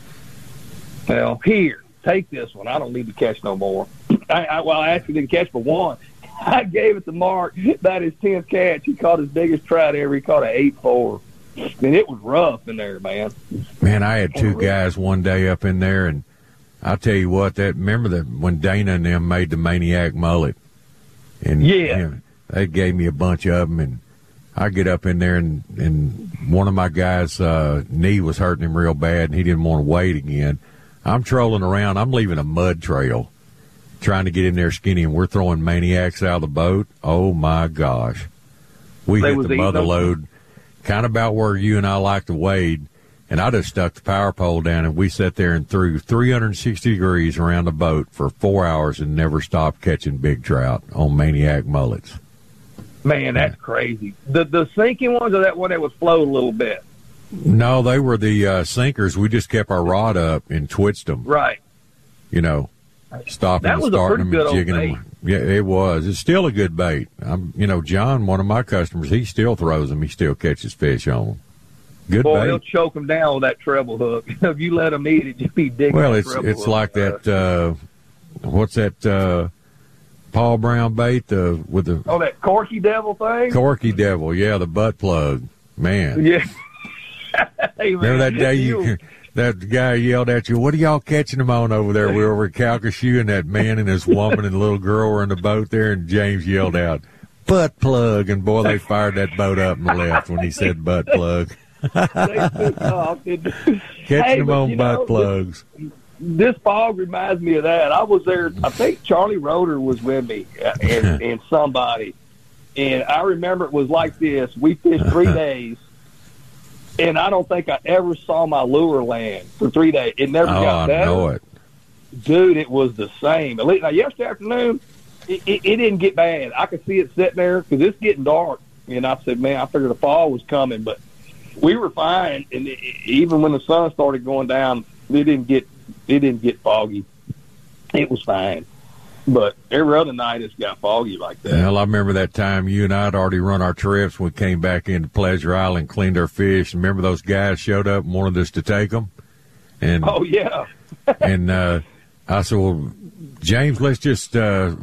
[SPEAKER 9] Well, here, take this one. I don't need to catch no more. I, I, well, I asked you to catch but one. I gave it to Mark. About his tenth catch, he caught his biggest trout ever. He caught an eight four. And it was rough in there, man.
[SPEAKER 4] Man, I had two guys one day up in there, and I'll tell you what, that remember that when Dana and them made the Maniac mullet? And
[SPEAKER 9] yeah.
[SPEAKER 4] You know, they gave me a bunch of them, and I get up in there, and, and one of my guys' uh, knee was hurting him real bad, and he didn't want to wait again. I'm trolling around. I'm leaving a mud trail, trying to get in there skinny, and we're throwing Maniacs out of the boat. Oh, my gosh. We
[SPEAKER 9] They
[SPEAKER 4] hit
[SPEAKER 9] was
[SPEAKER 4] the
[SPEAKER 9] eating
[SPEAKER 4] mother
[SPEAKER 9] them?
[SPEAKER 4] load kind of about where you and I like to wade, and I just stuck the power pole down, and we sat there and threw three hundred sixty degrees around the boat for four hours and never stopped catching big trout on Maniac mullets.
[SPEAKER 9] Man, that's crazy. The the sinking ones, or that one that was float a little bit?
[SPEAKER 4] No, they were the uh, sinkers. We just kept our rod up and twitched them.
[SPEAKER 9] Right.
[SPEAKER 4] You know, stopping
[SPEAKER 9] That
[SPEAKER 4] and
[SPEAKER 9] was a
[SPEAKER 4] starting
[SPEAKER 9] pretty
[SPEAKER 4] them and
[SPEAKER 9] good
[SPEAKER 4] jigging
[SPEAKER 9] old
[SPEAKER 4] them. Yeah, it was. It's still a good bait. I'm, you know, John, one of my customers, he still throws them. He still catches fish on them. Good
[SPEAKER 9] Boy,
[SPEAKER 4] bait.
[SPEAKER 9] he'll choke them down with that treble hook. If you let them eat it, you'll be digging.
[SPEAKER 4] Well,
[SPEAKER 9] that
[SPEAKER 4] it's
[SPEAKER 9] treble
[SPEAKER 4] it's
[SPEAKER 9] hook.
[SPEAKER 4] like that. Uh, what's that? Uh, Paul Brown bait the with the
[SPEAKER 9] Oh, that Corky Devil thing?
[SPEAKER 4] Corky Devil. Yeah, the butt plug. Man.
[SPEAKER 9] Yeah. Hey, man,
[SPEAKER 4] Remember that day you that guy yelled at you, what are y'all catching them on over there? We were over at Calcasieu, and that man and his woman and the little girl were in the boat there, and James yelled out, butt plug, and boy, they fired that boat up and left when he said butt plug.
[SPEAKER 9] They took off.
[SPEAKER 4] Catching
[SPEAKER 9] Hey,
[SPEAKER 4] them
[SPEAKER 9] but,
[SPEAKER 4] on
[SPEAKER 9] you
[SPEAKER 4] butt
[SPEAKER 9] know,
[SPEAKER 4] plugs.
[SPEAKER 9] This fog reminds me of that. I was there. I think Charlie Roeder was with me uh, and, and somebody. And I remember it was like this. We fished three days, and I don't think I ever saw my lure land for three days. It never
[SPEAKER 4] Oh,
[SPEAKER 9] got
[SPEAKER 4] I
[SPEAKER 9] better.
[SPEAKER 4] know it.
[SPEAKER 9] Dude, it was the same. At least, now, yesterday afternoon, it, it, it didn't get bad. I could see it sitting there because it's getting dark. And I said, man, I figured the fall was coming. But we were fine. And it, even when the sun started going down, it didn't get it didn't get foggy. It was fine. But every other night it's got foggy like that.
[SPEAKER 4] Well, I remember that time you and I had already run our trips. We came back into Pleasure Island, cleaned our fish. Remember those guys showed up and wanted us to take them? And,
[SPEAKER 9] Oh, yeah.
[SPEAKER 4] and uh, I said, well, James, let's just, uh,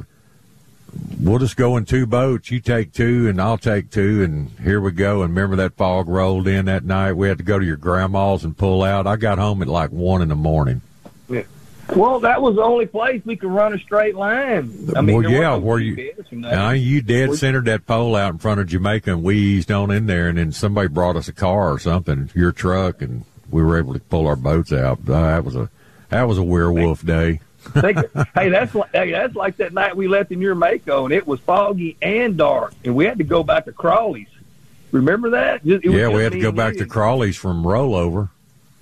[SPEAKER 4] we'll just go in two boats. You take two and I'll take two, and here we go. And remember that fog rolled in that night? We had to go to your grandma's and pull out. I got home at like one in the morning.
[SPEAKER 9] Yeah. Well, that was the only place we could run a straight line. I mean,
[SPEAKER 4] well,
[SPEAKER 9] there
[SPEAKER 4] yeah,
[SPEAKER 9] wasn't
[SPEAKER 4] where
[SPEAKER 9] no
[SPEAKER 4] you,
[SPEAKER 9] G P S or nothing.
[SPEAKER 4] uh, you dead
[SPEAKER 9] We-
[SPEAKER 4] centered that pole out in front of Jamaica, and we eased on in there, and then somebody brought us a car or something, your truck, and we were able to pull our boats out. Uh, that was a that was a werewolf day.
[SPEAKER 9] Think, hey, that's like, hey, that's like that night we left in your Mako, and it was foggy and dark, and we had to go back to Crawley's. Remember that? It was
[SPEAKER 4] Yeah,
[SPEAKER 9] just
[SPEAKER 4] we had to
[SPEAKER 9] me
[SPEAKER 4] go
[SPEAKER 9] and
[SPEAKER 4] back
[SPEAKER 9] you.
[SPEAKER 4] to Crawley's from rollover.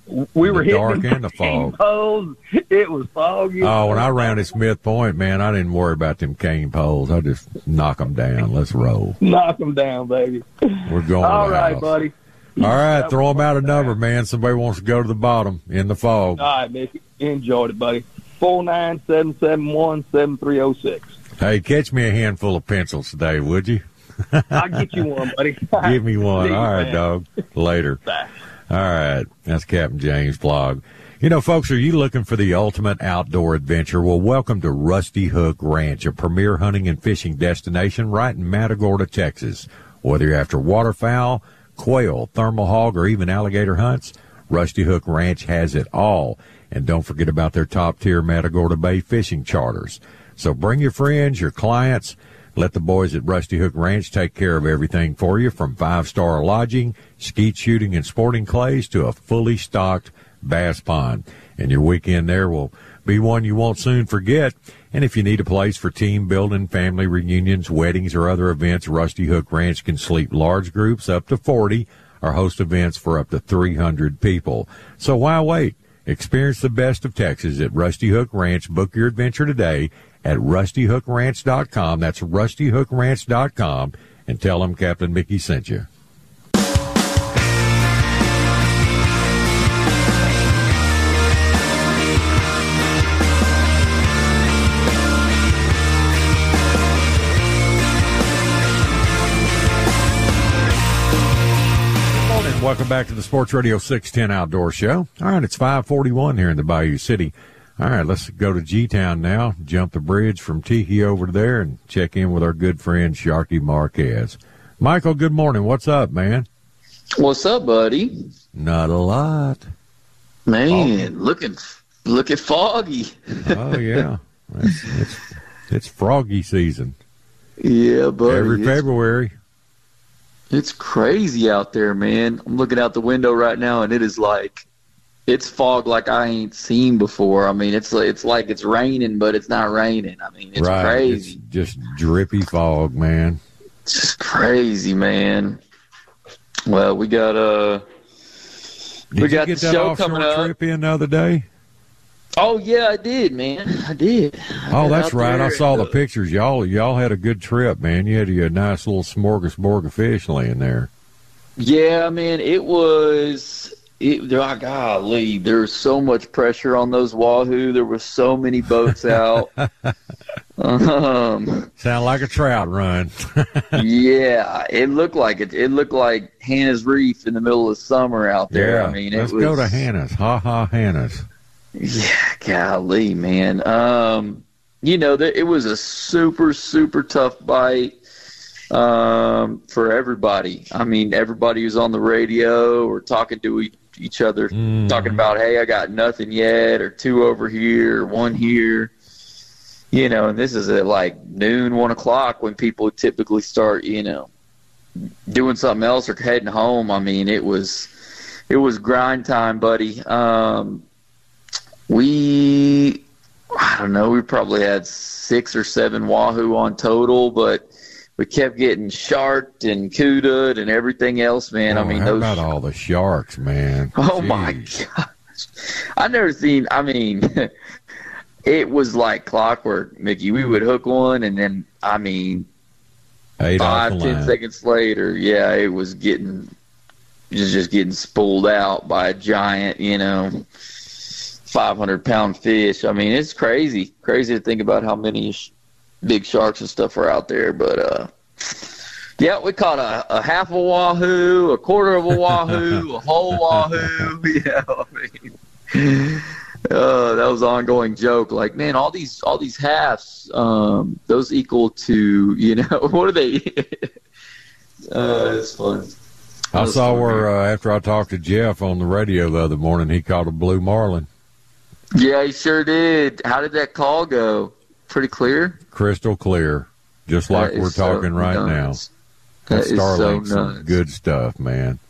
[SPEAKER 9] We were
[SPEAKER 4] the
[SPEAKER 9] hitting
[SPEAKER 4] dark
[SPEAKER 9] them
[SPEAKER 4] and the
[SPEAKER 9] cane
[SPEAKER 4] fog.
[SPEAKER 9] poles. It was foggy.
[SPEAKER 4] Oh, when I rounded Smith Point, man, I didn't worry about them cane poles. I just knock them down. Let's roll.
[SPEAKER 9] Knock them down, baby.
[SPEAKER 4] We're going
[SPEAKER 9] All
[SPEAKER 4] to the
[SPEAKER 9] right,
[SPEAKER 4] house.
[SPEAKER 9] buddy.
[SPEAKER 4] All right, throw them out a number, man. Somebody wants to go to the bottom in the fog.
[SPEAKER 9] All right, Mickey. Enjoyed it, buddy. Four nine seven seven one seven three zero six.
[SPEAKER 4] Hey, catch me a handful of pencils today, would you?
[SPEAKER 9] I'll get you one, buddy.
[SPEAKER 4] Give me one.
[SPEAKER 9] See you,
[SPEAKER 4] All right,
[SPEAKER 9] man.
[SPEAKER 4] dog. Later.
[SPEAKER 9] Bye.
[SPEAKER 4] All right. That's Captain James Blog. You know, folks, are you looking for the ultimate outdoor adventure? Well, welcome to Rusty Hook Ranch, a premier hunting and fishing destination right in Matagorda, Texas. Whether you're after waterfowl, quail, thermal hog, or even alligator hunts, Rusty Hook Ranch has it all. And don't forget about their top-tier Matagorda Bay fishing charters. So bring your friends, your clients. Let the boys at Rusty Hook Ranch take care of everything for you, from five-star lodging, skeet shooting and sporting clays, to a fully stocked bass pond. And your weekend there will be one you won't soon forget. And if you need a place for team building, family reunions, weddings, or other events, Rusty Hook Ranch can sleep large groups up to forty or host events for up to three hundred people. So why wait? Experience the best of Texas at Rusty Hook Ranch. Book your adventure today at rusty hook ranch dot com. That's rusty hook ranch dot com. And tell them Captain Mickey sent you. Welcome back to the Sports Radio six ten Outdoor Show. All right, it's five forty-one here in the Bayou City. All right, let's go to G-Town now, jump the bridge from Tiki over there, and check in with our good friend Sharky Marquez. Michael, good morning. What's up, man?
[SPEAKER 10] What's up, buddy?
[SPEAKER 4] Not a lot.
[SPEAKER 10] Man, oh. looking looking foggy.
[SPEAKER 4] Oh, yeah. It's, it's, it's froggy season.
[SPEAKER 10] Yeah, buddy.
[SPEAKER 4] Every
[SPEAKER 10] it's,
[SPEAKER 4] February.
[SPEAKER 10] It's crazy out there, man. I'm looking out the window right now, and it is like, it's fog like I ain't seen before. I mean, it's it's like it's raining, but it's not raining. I mean, it's
[SPEAKER 4] right.
[SPEAKER 10] crazy.
[SPEAKER 4] It's just drippy fog, man.
[SPEAKER 10] It's just crazy, man. Well, we got uh,
[SPEAKER 4] Did
[SPEAKER 10] we got
[SPEAKER 4] you get
[SPEAKER 10] the
[SPEAKER 4] that
[SPEAKER 10] show
[SPEAKER 4] offshore
[SPEAKER 10] coming up.
[SPEAKER 4] trip in the other day?
[SPEAKER 10] Oh yeah, I did, man. I did.
[SPEAKER 4] Oh,
[SPEAKER 10] I
[SPEAKER 4] that's right. I saw the
[SPEAKER 10] uh,
[SPEAKER 4] pictures. Y'all, y'all had a good trip, man. You had a nice little smorgasbord of fish laying there.
[SPEAKER 10] Yeah, man. It was. It, oh, golly, there was so much pressure on those wahoo. There were so many boats out. um,
[SPEAKER 4] Sound like a trout run.
[SPEAKER 10] Yeah, it looked like it. It looked like Hannah's Reef in the middle of summer out there.
[SPEAKER 4] Yeah,
[SPEAKER 10] I mean, it
[SPEAKER 4] let's
[SPEAKER 10] was,
[SPEAKER 4] go to Hannah's. Ha ha, Hannah's.
[SPEAKER 10] Yeah, golly, man. Um, you know, that it was a super, super tough bite um, for everybody. I mean, everybody who's on the radio or talking to each each other,
[SPEAKER 4] Mm.
[SPEAKER 10] talking about, hey, I got nothing yet, or two over here, or one here. You know, and this is at like noon, one o'clock when people typically start, you know, doing something else or heading home. I mean, it was it was grind time, buddy. Um, we, I don't know, we probably had six or seven wahoo on total, but we kept getting sharked and cooted and everything else, man.
[SPEAKER 4] Oh,
[SPEAKER 10] I mean,
[SPEAKER 4] how
[SPEAKER 10] those.
[SPEAKER 4] about all the sharks, man?
[SPEAKER 10] Oh
[SPEAKER 4] Jeez.
[SPEAKER 10] my gosh, I never seen. I mean, it was like clockwork, Mickey. We would hook one, and then I mean,
[SPEAKER 4] Eight
[SPEAKER 10] five,
[SPEAKER 4] off the
[SPEAKER 10] ten
[SPEAKER 4] line.
[SPEAKER 10] seconds later, yeah, it was getting just just getting spooled out by a giant, you know, five hundred pound fish. I mean, it's crazy, crazy to think about how many sh- big sharks and stuff are out there. But uh, yeah, we caught a, a half a wahoo, a quarter of a wahoo, a whole wahoo. Yeah, I mean, uh, that was an ongoing joke. Like, man, all these all these halves, um, those equal to, you know, what are they? uh, it's fun.
[SPEAKER 4] I
[SPEAKER 10] That was
[SPEAKER 4] saw
[SPEAKER 10] fun,
[SPEAKER 4] where
[SPEAKER 10] man.
[SPEAKER 4] uh, after I talked to Jeff on the radio the other morning, he caught a blue marlin,
[SPEAKER 10] Yeah, he sure did. How did that call go? Pretty clear?
[SPEAKER 4] crystal clear, just like
[SPEAKER 10] That
[SPEAKER 4] we're
[SPEAKER 10] is so
[SPEAKER 4] talking right
[SPEAKER 10] nuts.
[SPEAKER 4] now.
[SPEAKER 10] That is so
[SPEAKER 4] Starlink's some
[SPEAKER 10] nuts.
[SPEAKER 4] good stuff, man.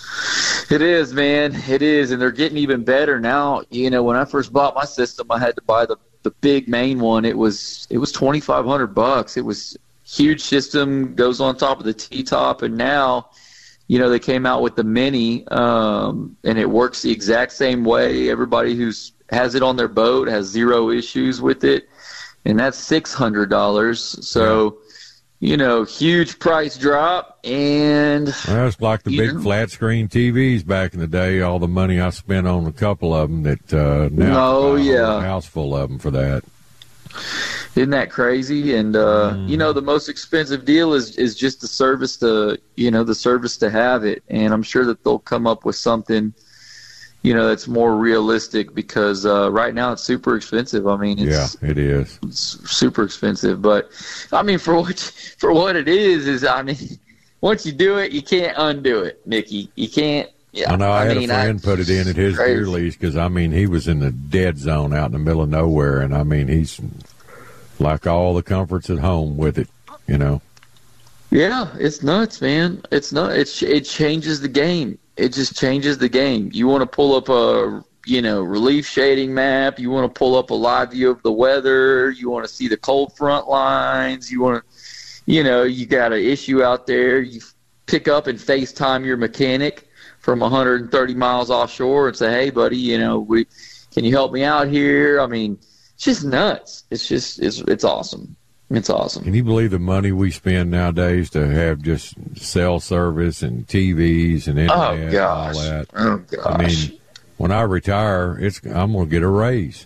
[SPEAKER 10] It is, man. It is, and they're getting even better now. You know, when I first bought my system, I had to buy the, the big main one. It was it was twenty five hundred bucks. It was huge system, goes on top of the T top, and now, you know, they came out with the mini, um, and it works the exact same way. Everybody who's has it on their boat has zero issues with it, and that's six hundred dollars. So, you know, huge price drop, and
[SPEAKER 4] Well, it's like the
[SPEAKER 10] You
[SPEAKER 4] big
[SPEAKER 10] know.
[SPEAKER 4] flat screen T Vs back in the day. All the money I spent on a couple of them that uh, now
[SPEAKER 10] Oh,
[SPEAKER 4] I buy a
[SPEAKER 10] yeah.
[SPEAKER 4] whole house full of them for that.
[SPEAKER 10] isn't that crazy? And uh,
[SPEAKER 4] Mm.
[SPEAKER 10] you know, the most expensive deal is is just the service to, you know, the service to have it. And I'm sure that they'll come up with something, you know, that's more realistic, because uh, right now it's super expensive. I mean, it's,
[SPEAKER 4] Yeah, it is.
[SPEAKER 10] it's super expensive. But I mean, for what for what it is, is I mean, once you do it, you can't undo it, Mickey. You can't. Yeah,
[SPEAKER 4] I know. I, had
[SPEAKER 10] mean,
[SPEAKER 4] a friend
[SPEAKER 10] I-
[SPEAKER 4] put it in at his
[SPEAKER 10] crazy.
[SPEAKER 4] deer lease because I mean he was in the dead zone out in the middle of nowhere, and I mean he's like all the comforts at home with it, you know.
[SPEAKER 10] Yeah, it's nuts, man. It's not. It's it changes the game. It just changes the game. You want to pull up a, you know, relief shading map. You want to pull up a live view of the weather. You want to see the cold front lines. You want to, you know, you got an issue out there. You pick up and FaceTime your mechanic from one hundred thirty miles offshore and say, "Hey, buddy, you know, we can you help me out here?" I mean, it's just nuts. It's just it's it's awesome. It's awesome.
[SPEAKER 4] Can you believe the money we spend nowadays to have just cell service and T Vs and internet
[SPEAKER 10] Oh
[SPEAKER 4] and
[SPEAKER 10] gosh.
[SPEAKER 4] all that?
[SPEAKER 10] Oh gosh.
[SPEAKER 4] I mean, when I retire, it's I'm going to get a raise.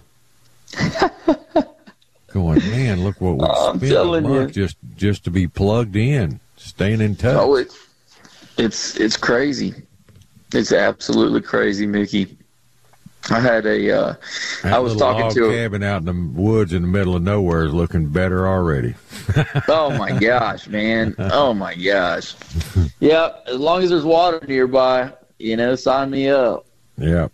[SPEAKER 4] Going, man, look what we
[SPEAKER 10] I'm
[SPEAKER 4] spent a
[SPEAKER 10] telling
[SPEAKER 4] month
[SPEAKER 10] you.
[SPEAKER 4] just just to be plugged in, staying in touch.
[SPEAKER 10] Oh, it's it's it's crazy. It's absolutely crazy, Mickey. I had a. Uh,
[SPEAKER 4] That
[SPEAKER 10] I was
[SPEAKER 4] little
[SPEAKER 10] talking
[SPEAKER 4] log
[SPEAKER 10] to. A,
[SPEAKER 4] cabin out in the woods in the middle of nowhere is looking better already.
[SPEAKER 10] oh my gosh, man! Oh my gosh. Yeah, as long as there's water nearby, you know, sign me up.
[SPEAKER 4] Yeah.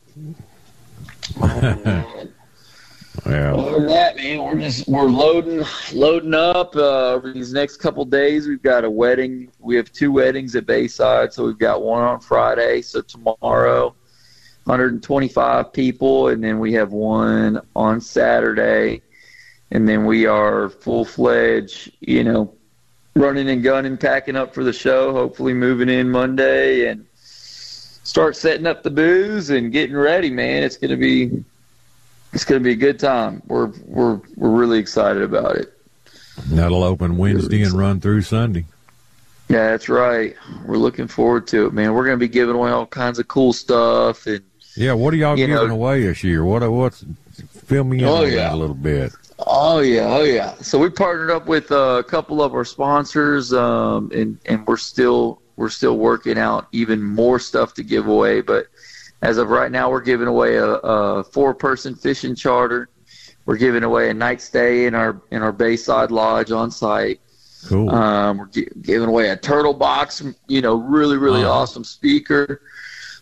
[SPEAKER 4] Yeah.
[SPEAKER 10] Other than that, man, we're just we're loading loading up uh, over these next couple days. We've got a wedding. We have two weddings at Bayside, so we've got one on Friday. So tomorrow, one hundred twenty-five people, and then we have one on Saturday, and then we are full fledged, you know, running and gunning, packing up for the show. Hopefully, moving in Monday and start setting up the booze and getting ready. Man, it's gonna be. It's going to be a good time. We're we're we're really excited about it.
[SPEAKER 4] That'll open Wednesday and run through Sunday.
[SPEAKER 10] Yeah, that's right. We're looking forward to it, man. We're going to be giving away all kinds of cool stuff, and
[SPEAKER 4] Yeah, what are y'all
[SPEAKER 10] You
[SPEAKER 4] giving
[SPEAKER 10] know-
[SPEAKER 4] away this year? What what's fill me in
[SPEAKER 10] Oh,
[SPEAKER 4] on
[SPEAKER 10] yeah.
[SPEAKER 4] that a little bit.
[SPEAKER 10] oh yeah, oh yeah. So we partnered up with a couple of our sponsors, um, and and we're still we're still working out even more stuff to give away. But as of right now, we're giving away a, a four-person fishing charter. We're giving away a night stay in our in our Bayside Lodge on site.
[SPEAKER 4] Cool.
[SPEAKER 10] Um, we're gi- giving away a turtle box, you know, really, really
[SPEAKER 4] Uh-huh.
[SPEAKER 10] awesome speaker.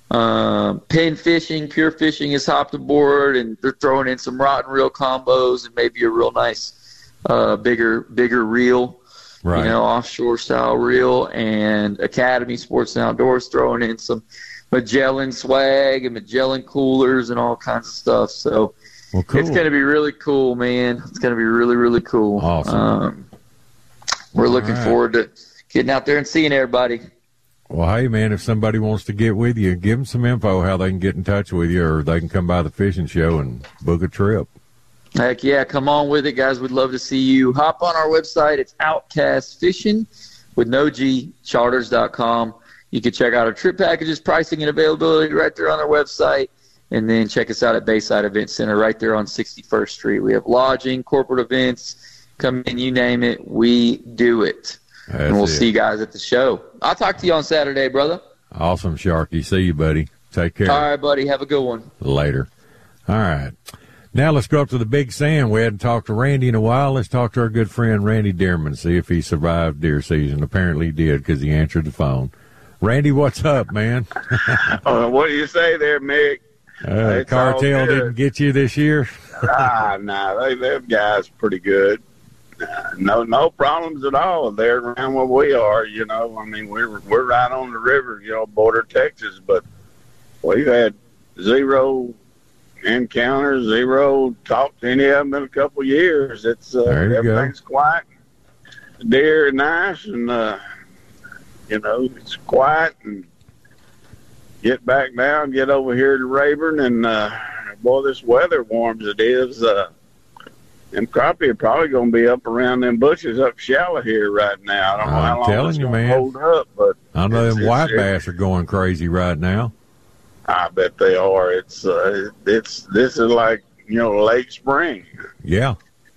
[SPEAKER 10] Um, pin fishing, pure fishing is hopped aboard, and they're throwing in some rod and reel combos and maybe a real nice, uh, bigger, bigger reel,
[SPEAKER 4] right.
[SPEAKER 10] you know, offshore style reel. And Academy Sports and Outdoors throwing in some Magellan swag and Magellan coolers and all kinds of stuff. So
[SPEAKER 4] well, cool.
[SPEAKER 10] It's going to be really cool, man. It's going to be really, really cool.
[SPEAKER 4] Awesome.
[SPEAKER 10] Um, we're
[SPEAKER 4] all
[SPEAKER 10] looking
[SPEAKER 4] right.
[SPEAKER 10] forward to getting out there and seeing everybody.
[SPEAKER 4] Well, hey, man, if somebody wants to get with you, give them some info how they can get in touch with you, or they can come by the fishing show and book a trip.
[SPEAKER 10] Heck yeah, come on with it, guys. We'd love to see you. Hop on our website. It's Outcast Fishing with no G, charters dot com. You can check out our trip packages, pricing, and availability right there on our website. And then check us out at Bayside Event Center right there on sixty-first Street. We have lodging, corporate events. Come in, you name it, we do it.
[SPEAKER 4] That's
[SPEAKER 10] and we'll
[SPEAKER 4] it.
[SPEAKER 10] see you guys at the show. I'll talk to you on Saturday, brother.
[SPEAKER 4] Awesome, Sharky. See you, buddy. Take care.
[SPEAKER 10] All right, buddy. Have a good one.
[SPEAKER 4] Later. All right. Now let's go up to the Big Sand. We hadn't talked to Randy in a while. Let's talk to our good friend Randy Dearman, see if he survived deer season. Apparently he did because he answered the phone. Randy, what's up, man?
[SPEAKER 11] uh, what do you say there, Mick?
[SPEAKER 4] Uh, Cartel didn't get you this year?
[SPEAKER 11] ah, no, nah, they, them guys pretty good. Uh, no, no problems at all. They're around where we are, you know. I mean, we're we're right on the river, you know, border Texas, but we've had zero encounters, zero talk to any of them in a couple of years. It's uh, everything's go. quiet. The deer are nice, and uh, you know, it's quiet. And get back down, get over here to Rayburn, and uh, boy, this weather warm as it is. Uh, And crappie are probably going to be up around them bushes up shallow here right now. I don't know
[SPEAKER 4] I'm
[SPEAKER 11] how long
[SPEAKER 4] telling
[SPEAKER 11] it's
[SPEAKER 4] you,
[SPEAKER 11] going to
[SPEAKER 4] man.
[SPEAKER 11] hold up, but
[SPEAKER 4] I know
[SPEAKER 11] it's,
[SPEAKER 4] them
[SPEAKER 11] it's,
[SPEAKER 4] white
[SPEAKER 11] it's,
[SPEAKER 4] bass are going crazy right now.
[SPEAKER 11] I bet they are. It's uh, it's this is like, you know, late spring.
[SPEAKER 4] Yeah.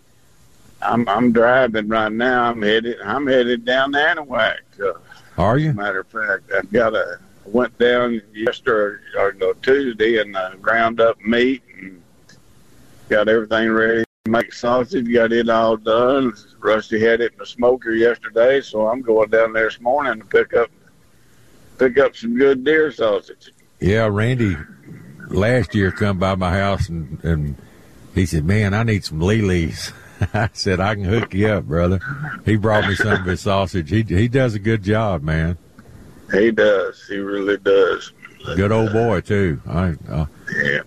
[SPEAKER 11] I'm I'm driving right now. I'm headed I'm headed down to Anahuac. Uh,
[SPEAKER 4] are you?
[SPEAKER 11] Matter of fact, I've got a went down yesterday or no Tuesday and uh, ground up meat and got everything ready. Make sausage, got it all done. Rusty had it in the smoker yesterday, so I'm going down there this morning to pick up pick up some good deer sausage.
[SPEAKER 4] Yeah, Randy last year come by my house and, and he said, man, I need some Lily's. I said, I can hook you up, brother. He brought me some of his sausage. He he does a good job, man.
[SPEAKER 11] He does. He really does.
[SPEAKER 4] Good old boy, too. I, uh,
[SPEAKER 11] yeah.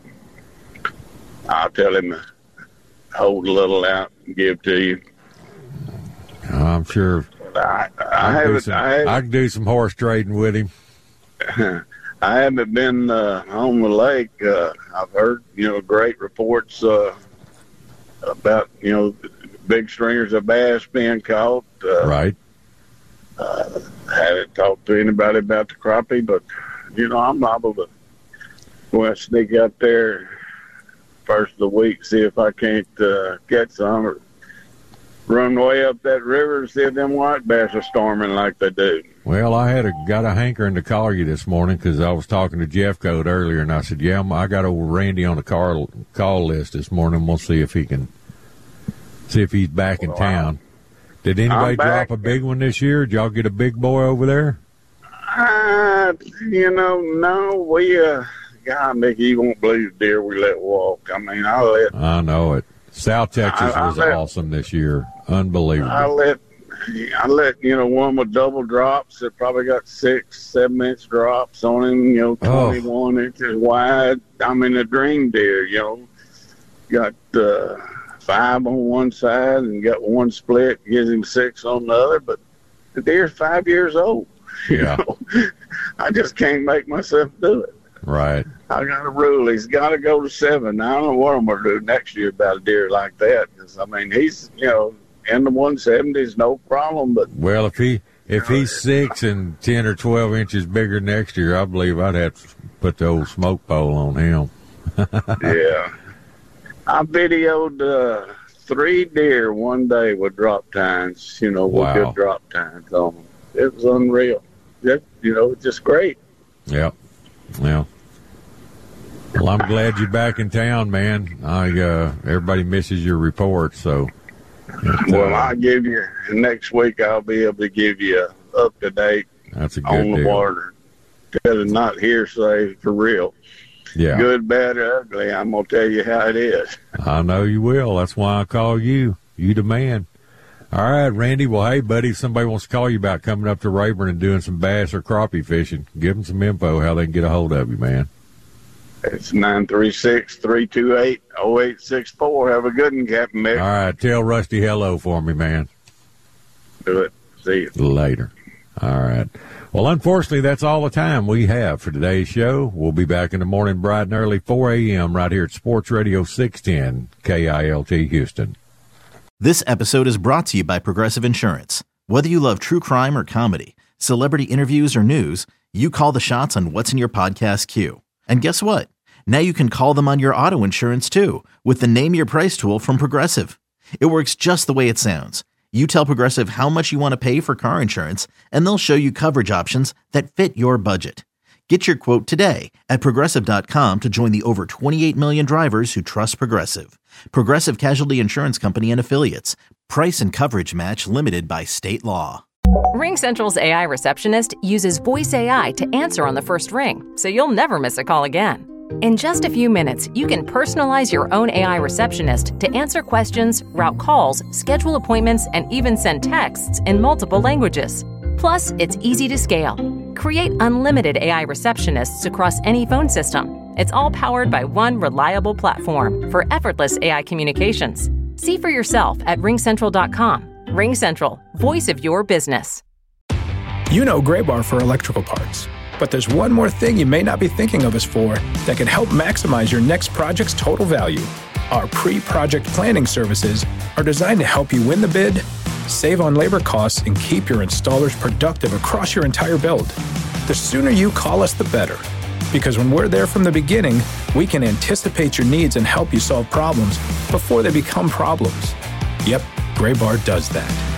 [SPEAKER 11] I'll tell him to hold a little out and give to you.
[SPEAKER 4] I'm sure
[SPEAKER 11] I, I,
[SPEAKER 4] I,
[SPEAKER 11] haven't,
[SPEAKER 4] can some,
[SPEAKER 11] I, haven't,
[SPEAKER 4] I can do some horse trading with him.
[SPEAKER 11] I haven't been uh, on the lake. Uh, I've heard, you know, great reports uh, about, you know, big stringers of bass being caught. Uh,
[SPEAKER 4] right.
[SPEAKER 11] Uh, haven't talked to anybody about the crappie, but, you know, I'm liable to go and sneak out there first of the week, see if I can't uh, catch some, or run way up that river and see if them white bass are storming like they do.
[SPEAKER 4] Well, I had a got a hankering to call you this morning because I was talking to Jeff Code earlier, and I said, yeah, I'm, I got old Randy on the call, call list this morning. We'll see if he can, see if he's back in well, town. Did anybody drop a big one this year? Did y'all get a big boy over there?
[SPEAKER 11] Uh, you know, no, we, uh, God, Mickey, you won't believe the deer we let walk. I mean, I let.
[SPEAKER 4] I know it. South Texas I, I was let, awesome this year. Unbelievable.
[SPEAKER 11] I let, I let, you know, one with double drops that probably got six, seven inch drops on him, you know, twenty-one oh. inches wide. I mean, a dream deer, you know, got uh, five on one side and got one split, gives him six on the other, but the deer's five years old.
[SPEAKER 4] Yeah.
[SPEAKER 11] You know? I just can't make myself do it.
[SPEAKER 4] Right.
[SPEAKER 11] I got a rule. He's got to go to seven. I don't know what I'm going to do next year about a deer like that. Because, I mean, he's, you know, in the one seventies, no problem. But
[SPEAKER 4] well, if he if
[SPEAKER 11] you know,
[SPEAKER 4] he's six and ten or twelve inches bigger next year, I believe I'd have to put the old smoke pole on him.
[SPEAKER 11] Yeah. I videoed uh, three deer one day with drop tines, you know, with
[SPEAKER 4] wow.
[SPEAKER 11] good drop tines on them. It was unreal. It, you know, just great.
[SPEAKER 4] Yep. Yeah. Well, I'm glad you're back in town, man. I uh, everybody misses your report, so. It,
[SPEAKER 11] well,
[SPEAKER 4] uh,
[SPEAKER 11] I'll give you next week. I'll be able to give you up to date
[SPEAKER 4] that's a good
[SPEAKER 11] on the
[SPEAKER 4] deal.
[SPEAKER 11] water. that is not hearsay, for real.
[SPEAKER 4] Yeah.
[SPEAKER 11] Good, bad, or ugly. I'm gonna tell you how it is.
[SPEAKER 4] I know you will. That's why I call you. You the man. All right, Randy. Well, hey, buddy, if somebody wants to call you about coming up to Rayburn and doing some bass or crappie fishing, give them some info how they can get a hold of you, man.
[SPEAKER 11] It's nine three six, three two eight, oh eight six four. Have a good one, Captain Mick.
[SPEAKER 4] All right, tell Rusty hello for me, man.
[SPEAKER 11] Do it. See you.
[SPEAKER 4] Later. All right. Well, unfortunately, that's all the time we have for today's show. We'll be back in the morning bright and early, four a.m. right here at Sports Radio six ten, K I L T Houston.
[SPEAKER 1] This episode is brought to you by Progressive Insurance. Whether you love true crime or comedy, celebrity interviews or news, you call the shots on what's in your podcast queue. And guess what? Now you can call them on your auto insurance, too, with the Name Your Price tool from Progressive. It works just the way it sounds. You tell Progressive how much you want to pay for car insurance, and they'll show you coverage options that fit your budget. Get your quote today at Progressive dot com to join the over twenty-eight million drivers who trust Progressive. Progressive Casualty Insurance Company and Affiliates. Price and coverage match limited by state law.
[SPEAKER 2] RingCentral's A I receptionist uses voice A I to answer on the first ring, so you'll never miss a call again. In just a few minutes, you can personalize your own A I receptionist to answer questions, route calls, schedule appointments, and even send texts in multiple languages. Plus, it's easy to scale. Create unlimited A I receptionists across any phone system. It's all powered by one reliable platform for effortless A I communications. See for yourself at ring central dot com. RingCentral, voice of your business.
[SPEAKER 12] You know Graybar for electrical parts. But there's one more thing you may not be thinking of us for that can help maximize your next project's total value. Our pre-project planning services are designed to help you win the bid, save on labor costs, and keep your installers productive across your entire build. The sooner you call us, the better. Because when we're there from the beginning, we can anticipate your needs and help you solve problems before they become problems. Yep, Graybar does that.